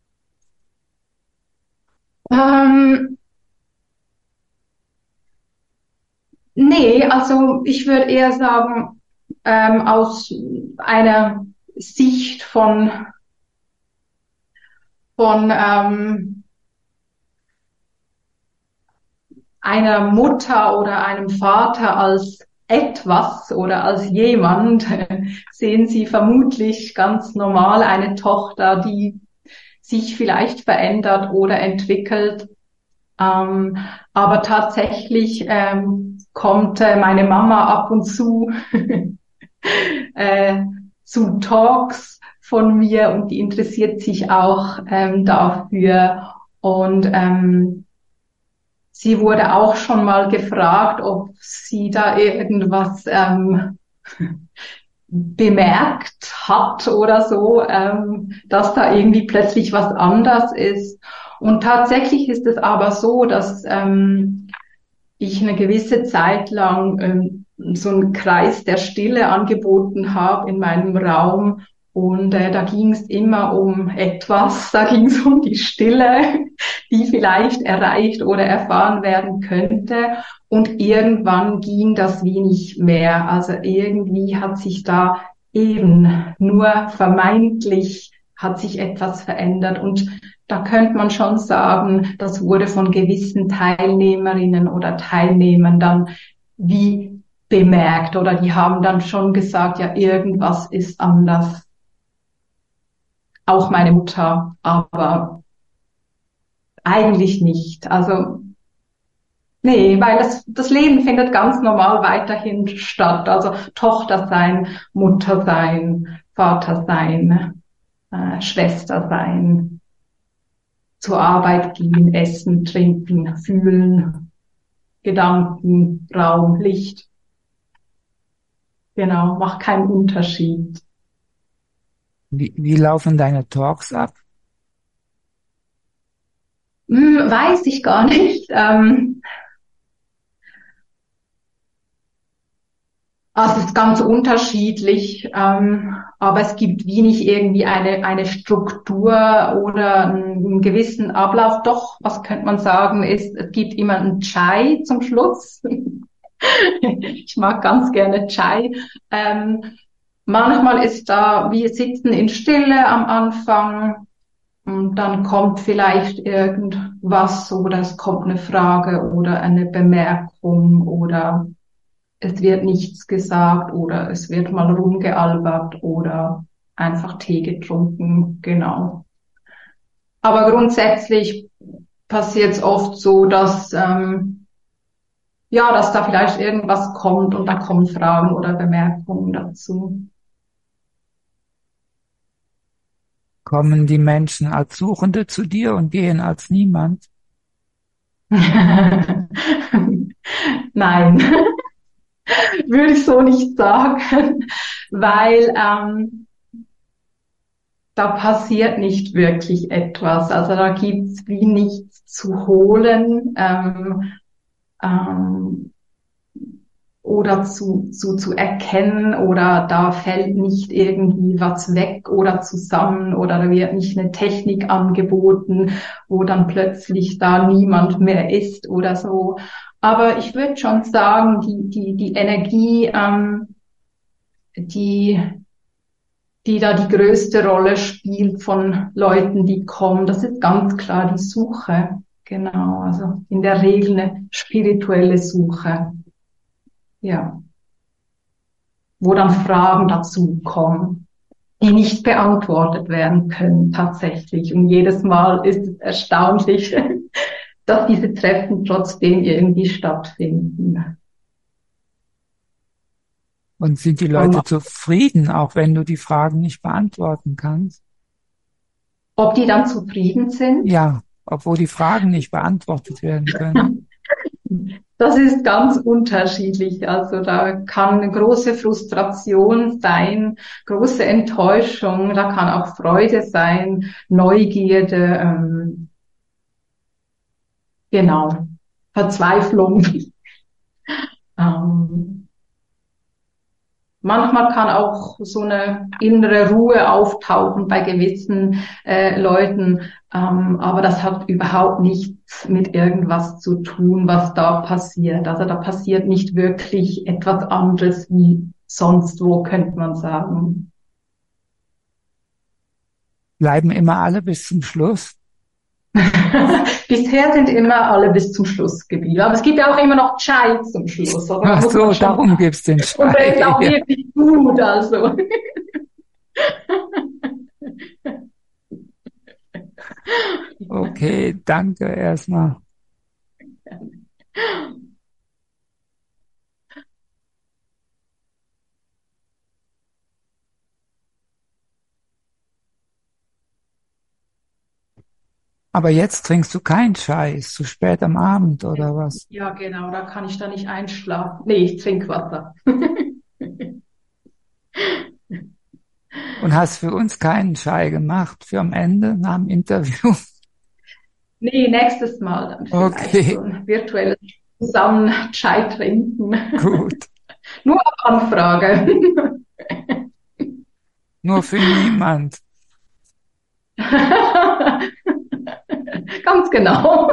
Ähm, Nee, also ich würde eher sagen, aus einer Sicht von einer Mutter oder einem Vater als etwas oder als jemand, sehen sie vermutlich ganz normal eine Tochter, die sich vielleicht verändert oder entwickelt. Aber tatsächlich kommt meine Mama ab und zu äh, zu Talks von mir und die interessiert sich auch dafür. Und sie wurde auch schon mal gefragt, ob sie da irgendwas bemerkt hat oder so, dass da irgendwie plötzlich was anders ist. Und tatsächlich ist es aber so, dass ich eine gewisse Zeit lang so einen Kreis der Stille angeboten habe in meinem Raum. Und da ging es immer um etwas, da ging es um die Stille, die vielleicht erreicht oder erfahren werden könnte. Und irgendwann ging das wie nicht mehr. Also irgendwie hat sich da eben nur vermeintlich hat sich etwas verändert. Und da könnte man schon sagen, das wurde von gewissen Teilnehmerinnen oder Teilnehmern dann wie bemerkt oder die haben dann schon gesagt, ja, irgendwas ist anders. Auch meine Mutter, aber eigentlich nicht. Also nee, weil das Leben findet ganz normal weiterhin statt. Also Tochter sein, Mutter sein, Vater sein, Schwester sein, zur Arbeit gehen, essen, trinken, fühlen, Gedanken, Raum, Licht. Genau, macht keinen Unterschied. Wie laufen deine Talks ab? Weiß ich gar nicht. Also es ist ganz unterschiedlich, aber es gibt wenig irgendwie eine Struktur oder einen gewissen Ablauf. Doch, was könnte man sagen, ist, es gibt immer einen Chai zum Schluss. Ich mag ganz gerne Chai. Manchmal ist da, wir sitzen in Stille am Anfang und dann kommt vielleicht irgendwas oder es kommt eine Frage oder eine Bemerkung oder es wird nichts gesagt oder es wird mal rumgealbert oder einfach Tee getrunken, genau. Aber grundsätzlich passiert es oft so, dass ja, dass da vielleicht irgendwas kommt und da kommen Fragen oder Bemerkungen dazu. Kommen die Menschen als Suchende zu dir und gehen als niemand? Nein, würde ich so nicht sagen, weil da passiert nicht wirklich etwas. Also da gibt's wie nichts zu holen oder zu erkennen oder da fällt nicht irgendwie was weg oder zusammen oder da wird nicht eine Technik angeboten, wo dann plötzlich da niemand mehr ist oder so. Aber ich würde schon sagen, die Energie, die da die größte Rolle spielt von Leuten, die kommen, das ist ganz klar die Suche. Genau, also in der Regel eine spirituelle Suche. Ja, wo dann Fragen dazu kommen, die nicht beantwortet werden können tatsächlich. Und jedes Mal ist es erstaunlich, dass diese Treffen trotzdem irgendwie stattfinden. Und sind die Leute zufrieden, auch wenn du die Fragen nicht beantworten kannst? Ob die dann zufrieden sind? Ja. obwohl die Fragen nicht beantwortet werden können? Das ist ganz unterschiedlich. Also da kann große Frustration sein, große Enttäuschung, da kann auch Freude sein, Neugierde, genau, Verzweiflung. Manchmal kann auch so eine innere Ruhe auftauchen bei gewissen Leuten, aber das hat überhaupt nichts mit irgendwas zu tun, was da passiert. Also da passiert nicht wirklich etwas anderes wie sonst wo, könnte man sagen. Bleiben immer alle bis zum Schluss? Bisher sind immer alle bis zum Schluss geblieben. Aber es gibt ja auch immer noch Chai zum Schluss. Also Ach so, darum gibt's den Chai. Und der ist auch wirklich gut, also. Okay, danke erstmal. Aber jetzt trinkst du keinen Chai, ist zu spät am Abend oder was? Ja, genau, da kann ich da nicht einschlafen. Nee, ich trinke Wasser. Und hast für uns keinen Chai gemacht für am Ende, nach dem Interview? Nee, nächstes Mal dann vielleicht Okay. so ein virtuelles zusammen Chai trinken. Gut. Nur auf Anfrage. Nur für niemand. Ganz genau.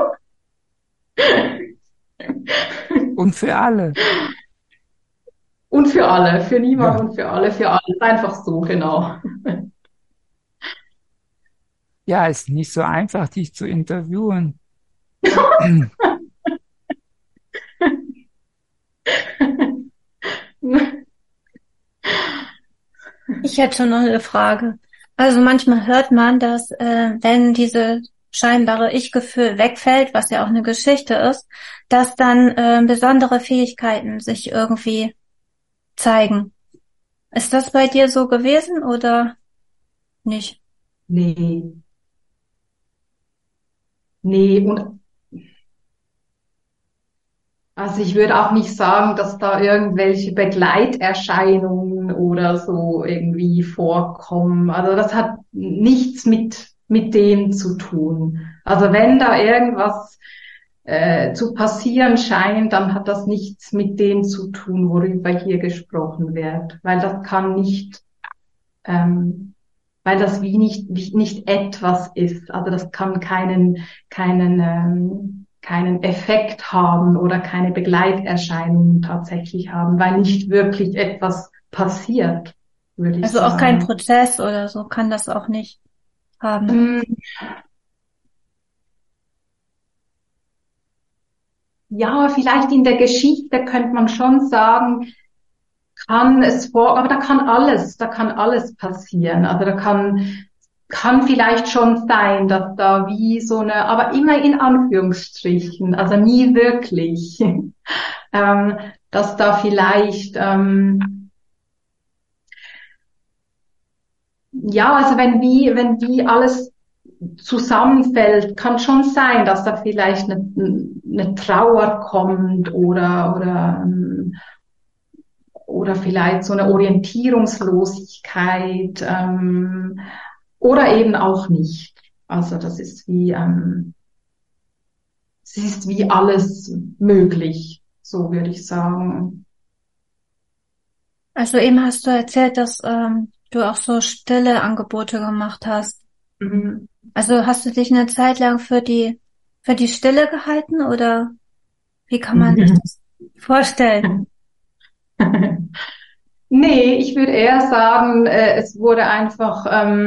Und für alle. Und für alle, für niemand Ja. und für alle, einfach so, genau. Ja, ist nicht so einfach, dich zu interviewen. Ich hätte schon noch eine Frage. Also manchmal hört man, dass wenn diese scheinbare Ich-Gefühl wegfällt, was ja auch eine Geschichte ist, dass dann besondere Fähigkeiten sich irgendwie zeigen. Ist das bei dir so gewesen oder nicht? Nee. Nee, und also ich würde auch nicht sagen, dass da irgendwelche Begleiterscheinungen oder so irgendwie vorkommen. Also das hat nichts mit dem zu tun. Also wenn da irgendwas zu passieren scheint, dann hat das nichts mit dem zu tun, worüber hier gesprochen wird. Weil das kann nicht, weil das wie nicht etwas ist. Also das kann keinen Effekt haben oder keine Begleiterscheinungen tatsächlich haben, weil nicht wirklich etwas passiert, würde ich Also auch kein sagen. Prozess oder so kann das auch nicht haben. Ja, vielleicht in der Geschichte könnte man schon sagen, aber da kann alles passieren. Also da kann vielleicht schon sein, dass da wie so eine, aber immer in Anführungsstrichen, also nie wirklich, dass da vielleicht, ja, also wenn wie alles zusammenfällt, kann schon sein, dass da vielleicht eine Trauer kommt oder vielleicht so eine Orientierungslosigkeit, oder eben auch nicht. Also das ist es ist wie alles möglich, so würde ich sagen. Also eben hast du erzählt, dass du auch so stille Angebote gemacht hast. Mhm. Also hast du dich eine Zeit lang für die Stille gehalten oder wie kann man sich das vorstellen? Nee, ich würde eher sagen, es wurde einfach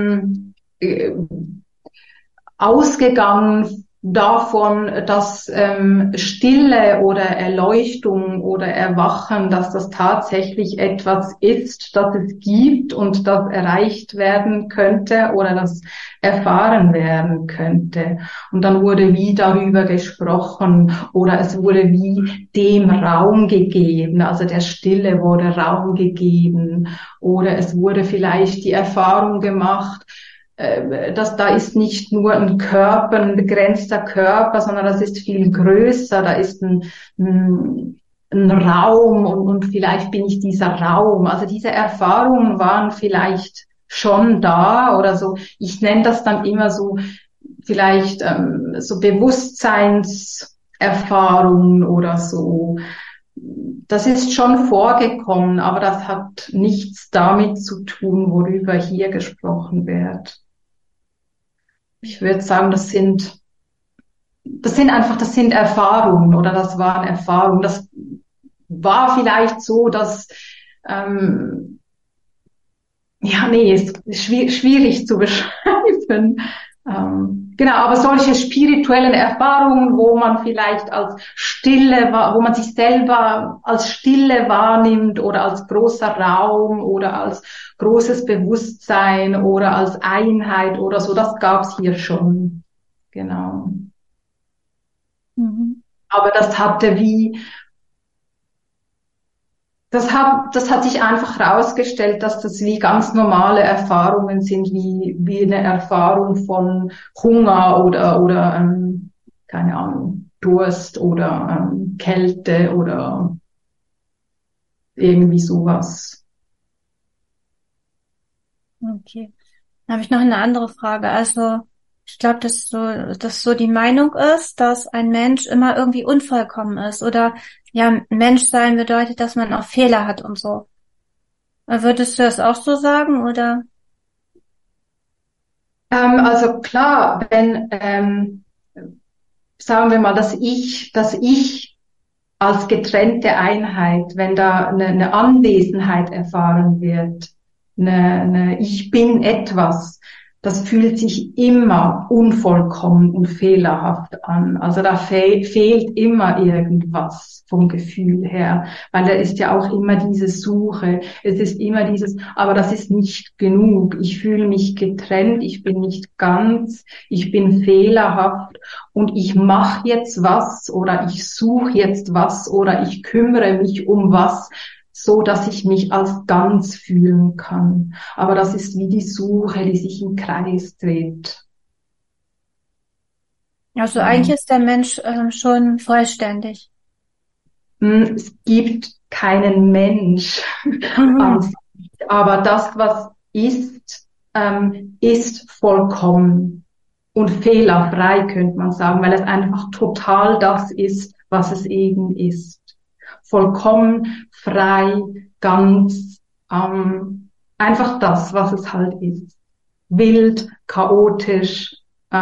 ausgegangen davon, dass Stille oder Erleuchtung oder Erwachen, dass das tatsächlich etwas ist, das es gibt und das erreicht werden könnte oder das erfahren werden könnte. Und dann wurde wie darüber gesprochen oder es wurde wie dem Raum gegeben, also der Stille wurde Raum gegeben oder es wurde vielleicht die Erfahrung gemacht, dass da ist nicht nur ein Körper, ein begrenzter Körper, sondern das ist viel größer, da ist ein Raum und vielleicht bin ich dieser Raum. Also diese Erfahrungen waren vielleicht schon da oder so. Ich nenne das dann immer so vielleicht so Bewusstseinserfahrungen oder so. Das ist schon vorgekommen, aber das hat nichts damit zu tun, worüber hier gesprochen wird. Ich würde sagen, das sind Erfahrungen oder das waren Erfahrungen. Das war vielleicht so, dass ist schwierig zu beschreiben. Genau, aber solche spirituellen Erfahrungen, wo man vielleicht wo man sich selber als Stille wahrnimmt oder als großer Raum oder als großes Bewusstsein oder als Einheit oder so, das gab's hier schon. Genau. Mhm. Aber das hat sich einfach herausgestellt, dass das wie ganz normale Erfahrungen sind, wie eine Erfahrung von Hunger oder keine Ahnung, Durst oder Kälte oder irgendwie sowas. Okay. Dann habe ich noch eine andere Frage. Also, ich glaube, dass so die Meinung ist, dass ein Mensch immer irgendwie unvollkommen ist. Oder ja, Menschsein bedeutet, dass man auch Fehler hat und so. Würdest du das auch so sagen, oder? Also klar, wenn sagen wir mal, dass ich als getrennte Einheit, wenn da eine Anwesenheit erfahren wird, ich bin etwas, das fühlt sich immer unvollkommen und fehlerhaft an. Also da fehlt immer irgendwas vom Gefühl her, weil da ist ja auch immer diese Suche. Es ist immer aber das ist nicht genug. Ich fühle mich getrennt, ich bin nicht ganz, ich bin fehlerhaft und ich mache jetzt was oder ich suche jetzt was oder ich kümmere mich um was, so dass ich mich als ganz fühlen kann. Aber das ist wie die Suche, die sich im Kreis dreht. Also eigentlich ist der Mensch schon vollständig. Es gibt keinen Mensch an sich, aber das, was ist vollkommen und fehlerfrei, könnte man sagen, weil es einfach total das ist, was es eben ist. Vollkommen, frei, ganz, einfach das, was es halt ist. Wild, chaotisch,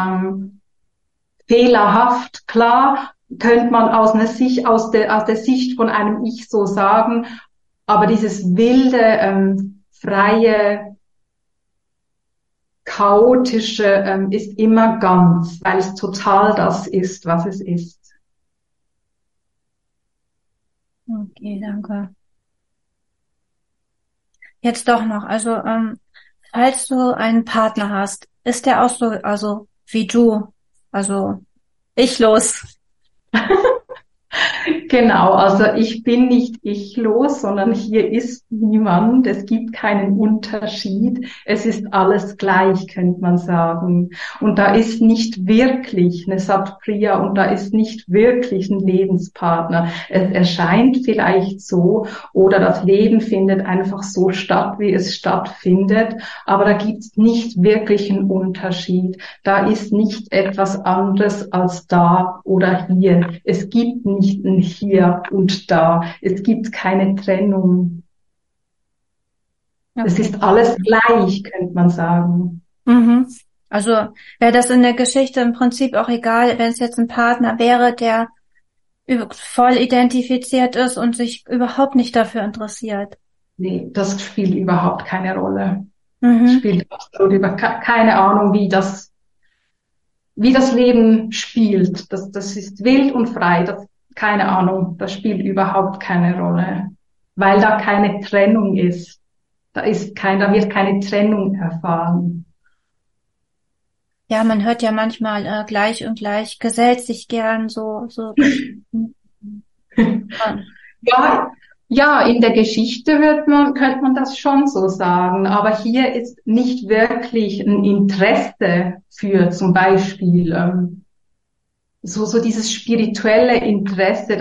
fehlerhaft, klar, könnte man aus der Sicht von einem Ich so sagen, aber dieses wilde, freie, chaotische ist immer ganz, weil es total das ist, was es ist. Okay, danke. Jetzt doch noch, also falls du einen Partner hast, ist der auch so, also wie du, also ichlos? Genau, also ich bin nicht ichlos, sondern hier ist niemand. Es gibt keinen Unterschied. Es ist alles gleich, könnte man sagen. Und da ist nicht wirklich eine Satpriya und da ist nicht wirklich ein Lebenspartner. Es erscheint vielleicht so oder das Leben findet einfach so statt, wie es stattfindet. Aber da gibt es nicht wirklich einen Unterschied. Da ist nicht etwas anderes als da oder hier. Es gibt nicht ein Hier und da. Es gibt keine Trennung. Okay. Es ist alles gleich, könnte man sagen. Mhm. Also wäre das in der Geschichte im Prinzip auch egal, wenn es jetzt ein Partner wäre, der voll identifiziert ist und sich überhaupt nicht dafür interessiert. Nee, das spielt überhaupt keine Rolle. Mhm. Spielt absolut keine Ahnung, wie das Leben spielt. Das ist wild und frei. Keine Ahnung, das spielt überhaupt keine Rolle, weil da keine Trennung ist. Da wird keine Trennung erfahren. Ja, man hört ja manchmal gleich und gleich gesellt sich gern so. Ja, Ja, in der Geschichte könnte man das schon so sagen, aber hier ist nicht wirklich ein Interesse für zum Beispiel so dieses spirituelle Interesse,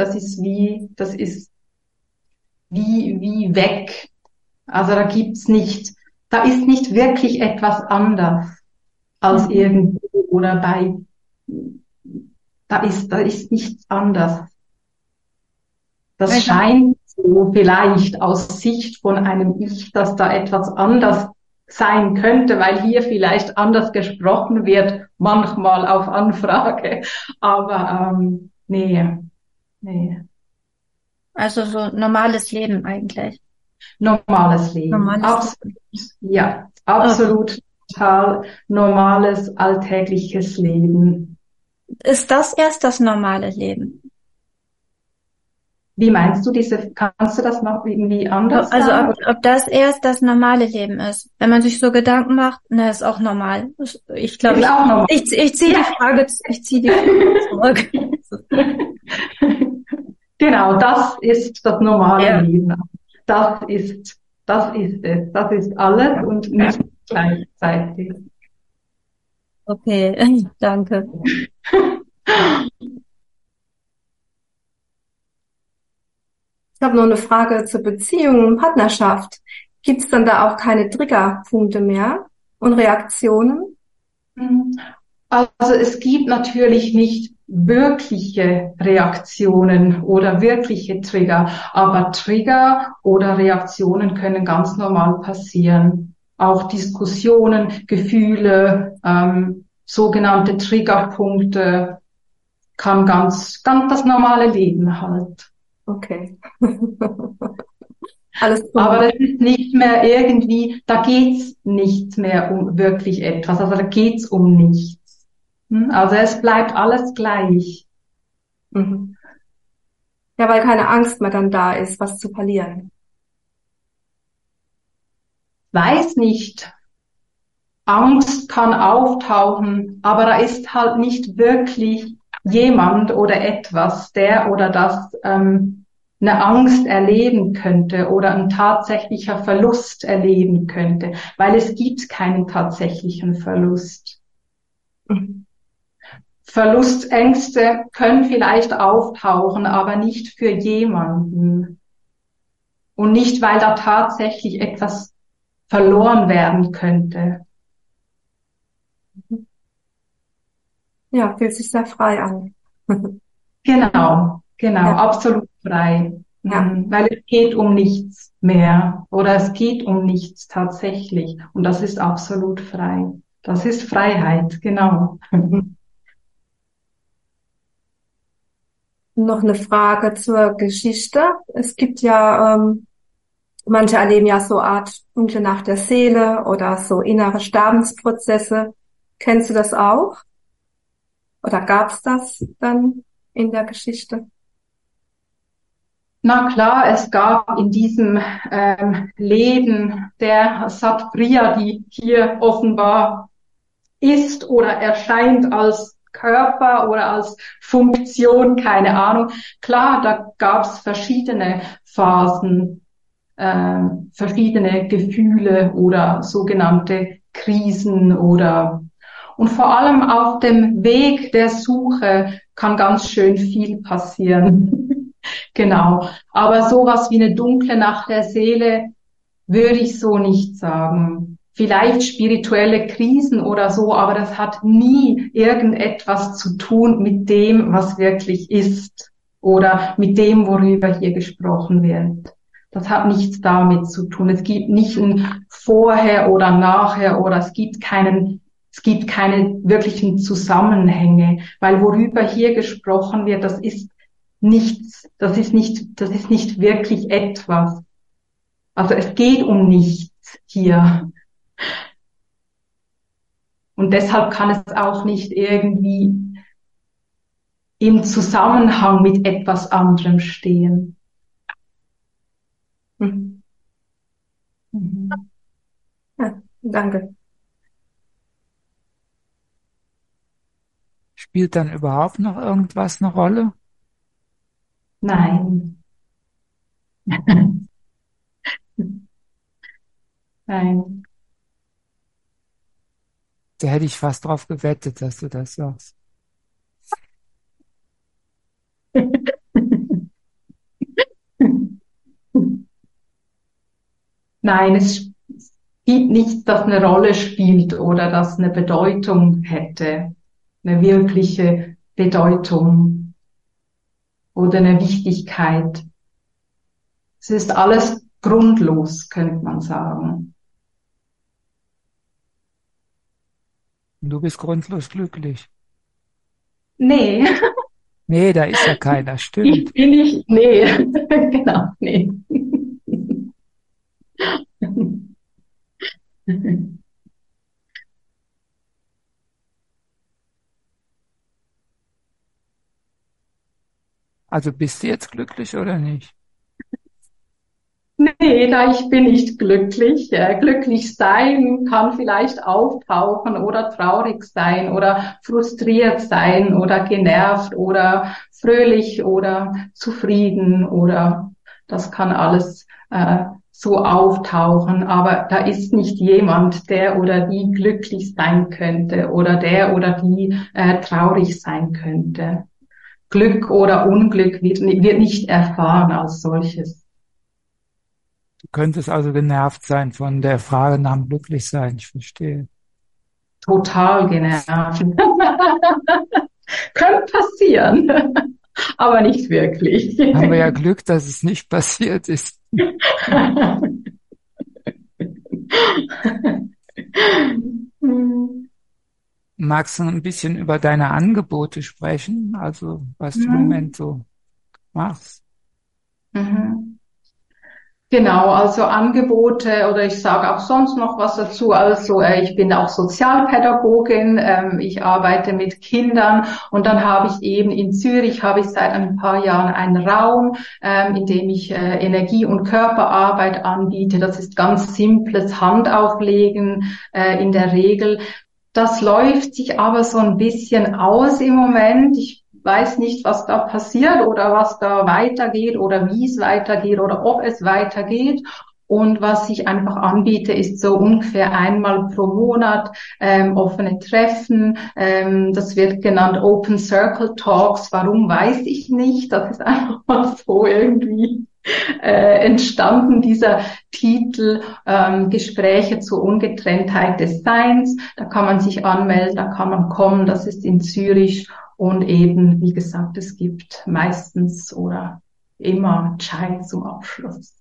das ist wie weg. Also da ist nicht wirklich etwas anders als irgendwo oder da ist nichts anders. Das Also, scheint so vielleicht aus Sicht von einem Ich, dass da etwas anders sein könnte, weil hier vielleicht anders gesprochen wird, manchmal auf Anfrage. Aber nee, also so normales Leben eigentlich. normales Leben. Normales Absolut, Leben. ja, Okay. absolut total normales, alltägliches Leben. Ist das erst das normale Leben? Wie meinst du kannst du das noch irgendwie anders Also sagen? ob das erst das normale Leben ist. Wenn man sich so Gedanken macht, na, ist auch normal. Ich glaube, Ist auch normal. ich ziehe ich ziehe die Frage zurück. Genau, das ist das normale Ja, Leben. Das ist, das ist es. Das ist alles und nicht gleichzeitig. okay, danke. Ich habe noch eine Frage zur Beziehung und Partnerschaft. Gibt es dann da auch keine Triggerpunkte mehr und Reaktionen? Also es gibt natürlich nicht wirkliche Reaktionen oder wirkliche Trigger, aber Trigger oder Reaktionen können ganz normal passieren. Auch Diskussionen, Gefühle, sogenannte Triggerpunkte kann ganz das normale Leben halt. Okay. Alles Aber drum. das ist nicht mehr irgendwie, da geht's nicht mehr um wirklich etwas, also da geht's um nichts. Also es bleibt alles gleich. Mhm. Ja, weil keine Angst mehr dann da ist, was zu verlieren. Weiß nicht, Angst kann auftauchen, aber da ist halt nicht wirklich jemand oder etwas, der oder das eine Angst erleben könnte oder ein tatsächlicher Verlust erleben könnte, weil es gibt keinen tatsächlichen Verlust. Mhm. Verlustängste können vielleicht auftauchen, aber nicht für jemanden. Und nicht, weil da tatsächlich etwas verloren werden könnte. Ja, fühlt sich sehr frei an. Genau, Ja, absolut frei. ja, Weil es geht um nichts mehr oder es geht um nichts tatsächlich. Und das ist absolut frei. Das ist Freiheit, genau. Mhm. Noch eine Frage zur Geschichte. Es gibt ja, manche erleben ja so Art dunkle Nacht der Seele oder so innere Sterbensprozesse. Kennst du das auch? Oder gab's das dann in der Geschichte? Na klar, es gab in diesem Leben der Satpriya, die hier offenbar ist oder erscheint als Körper oder als Funktion, keine Ahnung. Klar, da gab es verschiedene Phasen, verschiedene Gefühle oder sogenannte Krisen und vor allem auf dem Weg der Suche kann ganz schön viel passieren. Genau. Aber sowas wie eine dunkle Nacht der Seele würde ich so nicht sagen. Vielleicht spirituelle Krisen oder so, aber das hat nie irgendetwas zu tun mit dem, was wirklich ist oder mit dem, worüber hier gesprochen wird. Das hat nichts damit zu tun. Es gibt nicht ein Vorher oder Nachher oder es gibt keine wirklichen Zusammenhänge, weil worüber hier gesprochen wird, das ist nichts, das ist nicht wirklich etwas. Also es geht um nichts hier. Und deshalb kann es auch nicht irgendwie im Zusammenhang mit etwas anderem stehen. Mhm. Mhm. Ja, danke. Spielt dann überhaupt noch irgendwas eine Rolle? Nein. Nein. Da hätte ich fast drauf gewettet, dass du das sagst. Nein, es gibt nichts, das eine Rolle spielt oder das eine Bedeutung hätte, eine wirkliche Bedeutung oder eine Wichtigkeit. Es ist alles grundlos, könnte man sagen. Und du bist grundlos glücklich. Nee, Nee, da ist ja keiner, stimmt. nee, genau, nee. Also bist du jetzt glücklich oder nicht? Nee, da ich bin nicht glücklich. Glücklich sein kann vielleicht auftauchen oder traurig sein oder frustriert sein oder genervt oder fröhlich oder zufrieden oder das kann alles so auftauchen. Aber da ist nicht jemand, der oder die glücklich sein könnte oder der oder die traurig sein könnte. Glück oder Unglück wird nicht erfahren als solches. Du könntest also genervt sein von der Frage nach dem Glücklichsein, ich verstehe. Total genervt. Könnte passieren, aber nicht wirklich. Haben wir ja Glück, dass es nicht passiert ist. Magst du ein bisschen über deine Angebote sprechen? Also, was du im Moment so machst? Mhm. Genau, also Angebote oder ich sage auch sonst noch was dazu. Also ich bin auch Sozialpädagogin, ich arbeite mit Kindern und dann habe ich eben in Zürich, habe ich seit ein paar Jahren einen Raum, in dem ich Energie- und Körperarbeit anbiete. Das ist ganz simples Handauflegen in der Regel. Das läuft sich aber so ein bisschen aus im Moment. Ich weiß nicht, was da passiert oder was da weitergeht oder wie es weitergeht oder ob es weitergeht. Und was ich einfach anbiete, ist so ungefähr einmal pro Monat offene Treffen. Das wird genannt Open Circle Talks. Warum, weiß ich nicht. Das ist einfach mal so irgendwie entstanden, dieser Titel Gespräche zur Ungetrenntheit des Seins. Da kann man sich anmelden, da kann man kommen. Das ist in Zürich. Und eben, wie gesagt, es gibt meistens oder immer Chai zum Abschluss.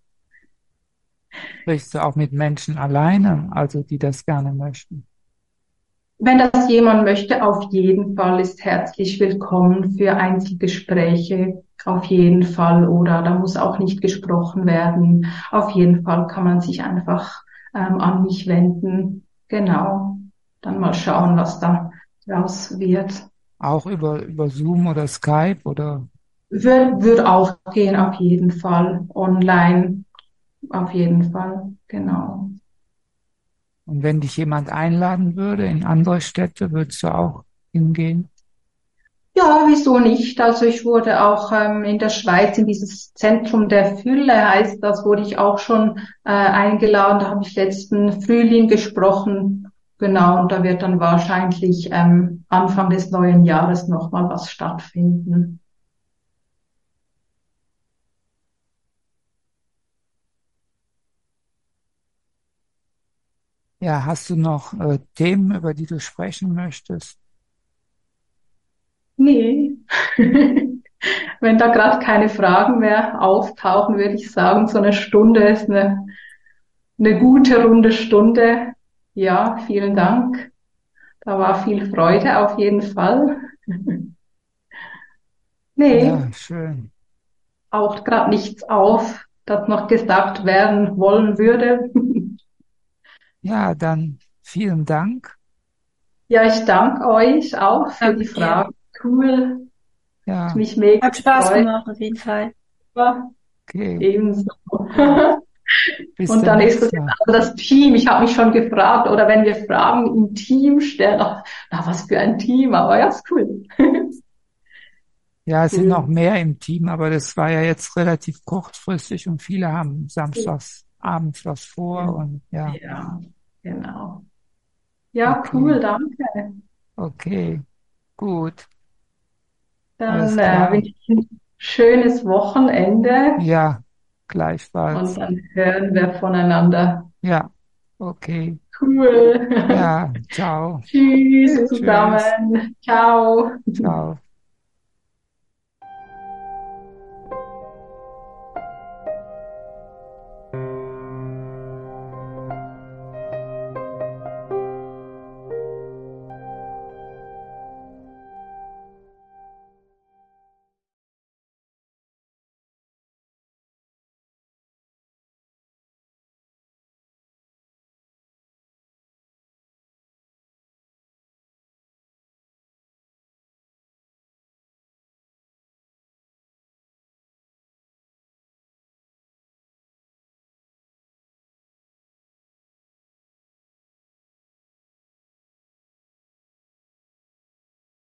Sprichst du auch mit Menschen alleine, also die das gerne möchten? Wenn das jemand möchte, auf jeden Fall ist herzlich willkommen für Einzelgespräche, auf jeden Fall. Oder da muss auch nicht gesprochen werden. Auf jeden Fall kann man sich einfach an mich wenden. Genau. Dann mal schauen, was da raus wird. Auch über Zoom oder Skype oder? Wird auch gehen, auf jeden Fall. Online, auf jeden Fall. Genau. Und wenn dich jemand einladen würde in andere Städte, würdest du auch hingehen? Ja, wieso nicht? Also ich wurde auch in der Schweiz in dieses Zentrum der Fülle, heißt das, wurde ich auch schon eingeladen. Da habe ich letzten Frühling gesprochen. Genau, und da wird dann wahrscheinlich Anfang des neuen Jahres nochmal was stattfinden. Ja, hast du noch Themen, über die du sprechen möchtest? Nee. Wenn da gerade keine Fragen mehr auftauchen, würde ich sagen, so eine Stunde ist eine gute runde Stunde. Ja, vielen Dank. Da war viel Freude auf jeden Fall. Nee, Ja, schön. taucht gerade nichts auf, das noch gesagt werden wollen würde. Ja, dann vielen Dank. Ja, ich danke euch auch für die Danke dir. Fragen. Cool. Hat Ja, mich mega Hat Spaß gefreut. gemacht, auf jeden Fall. okay. Ebenso. Bis Und dann ist demnächst das jetzt mal. also das Team. Ich habe mich schon gefragt, oder wenn wir Fragen im Team stellen, ach, na, was für ein Team, aber ja, ist cool. Ja, es sind noch Cool. mehr im Team, aber das war ja jetzt relativ kurzfristig und viele haben samstags abends was vor und ja, Ja, genau. Ja, okay, cool, danke. okay, gut, alles Dann klar. wünsche ich ein schönes Wochenende Ja, und gleichfalls. dann hören wir voneinander. Ja, okay. Cool. Ja, ciao. Tschüss Tschüss. zusammen. Ciao. Ciao.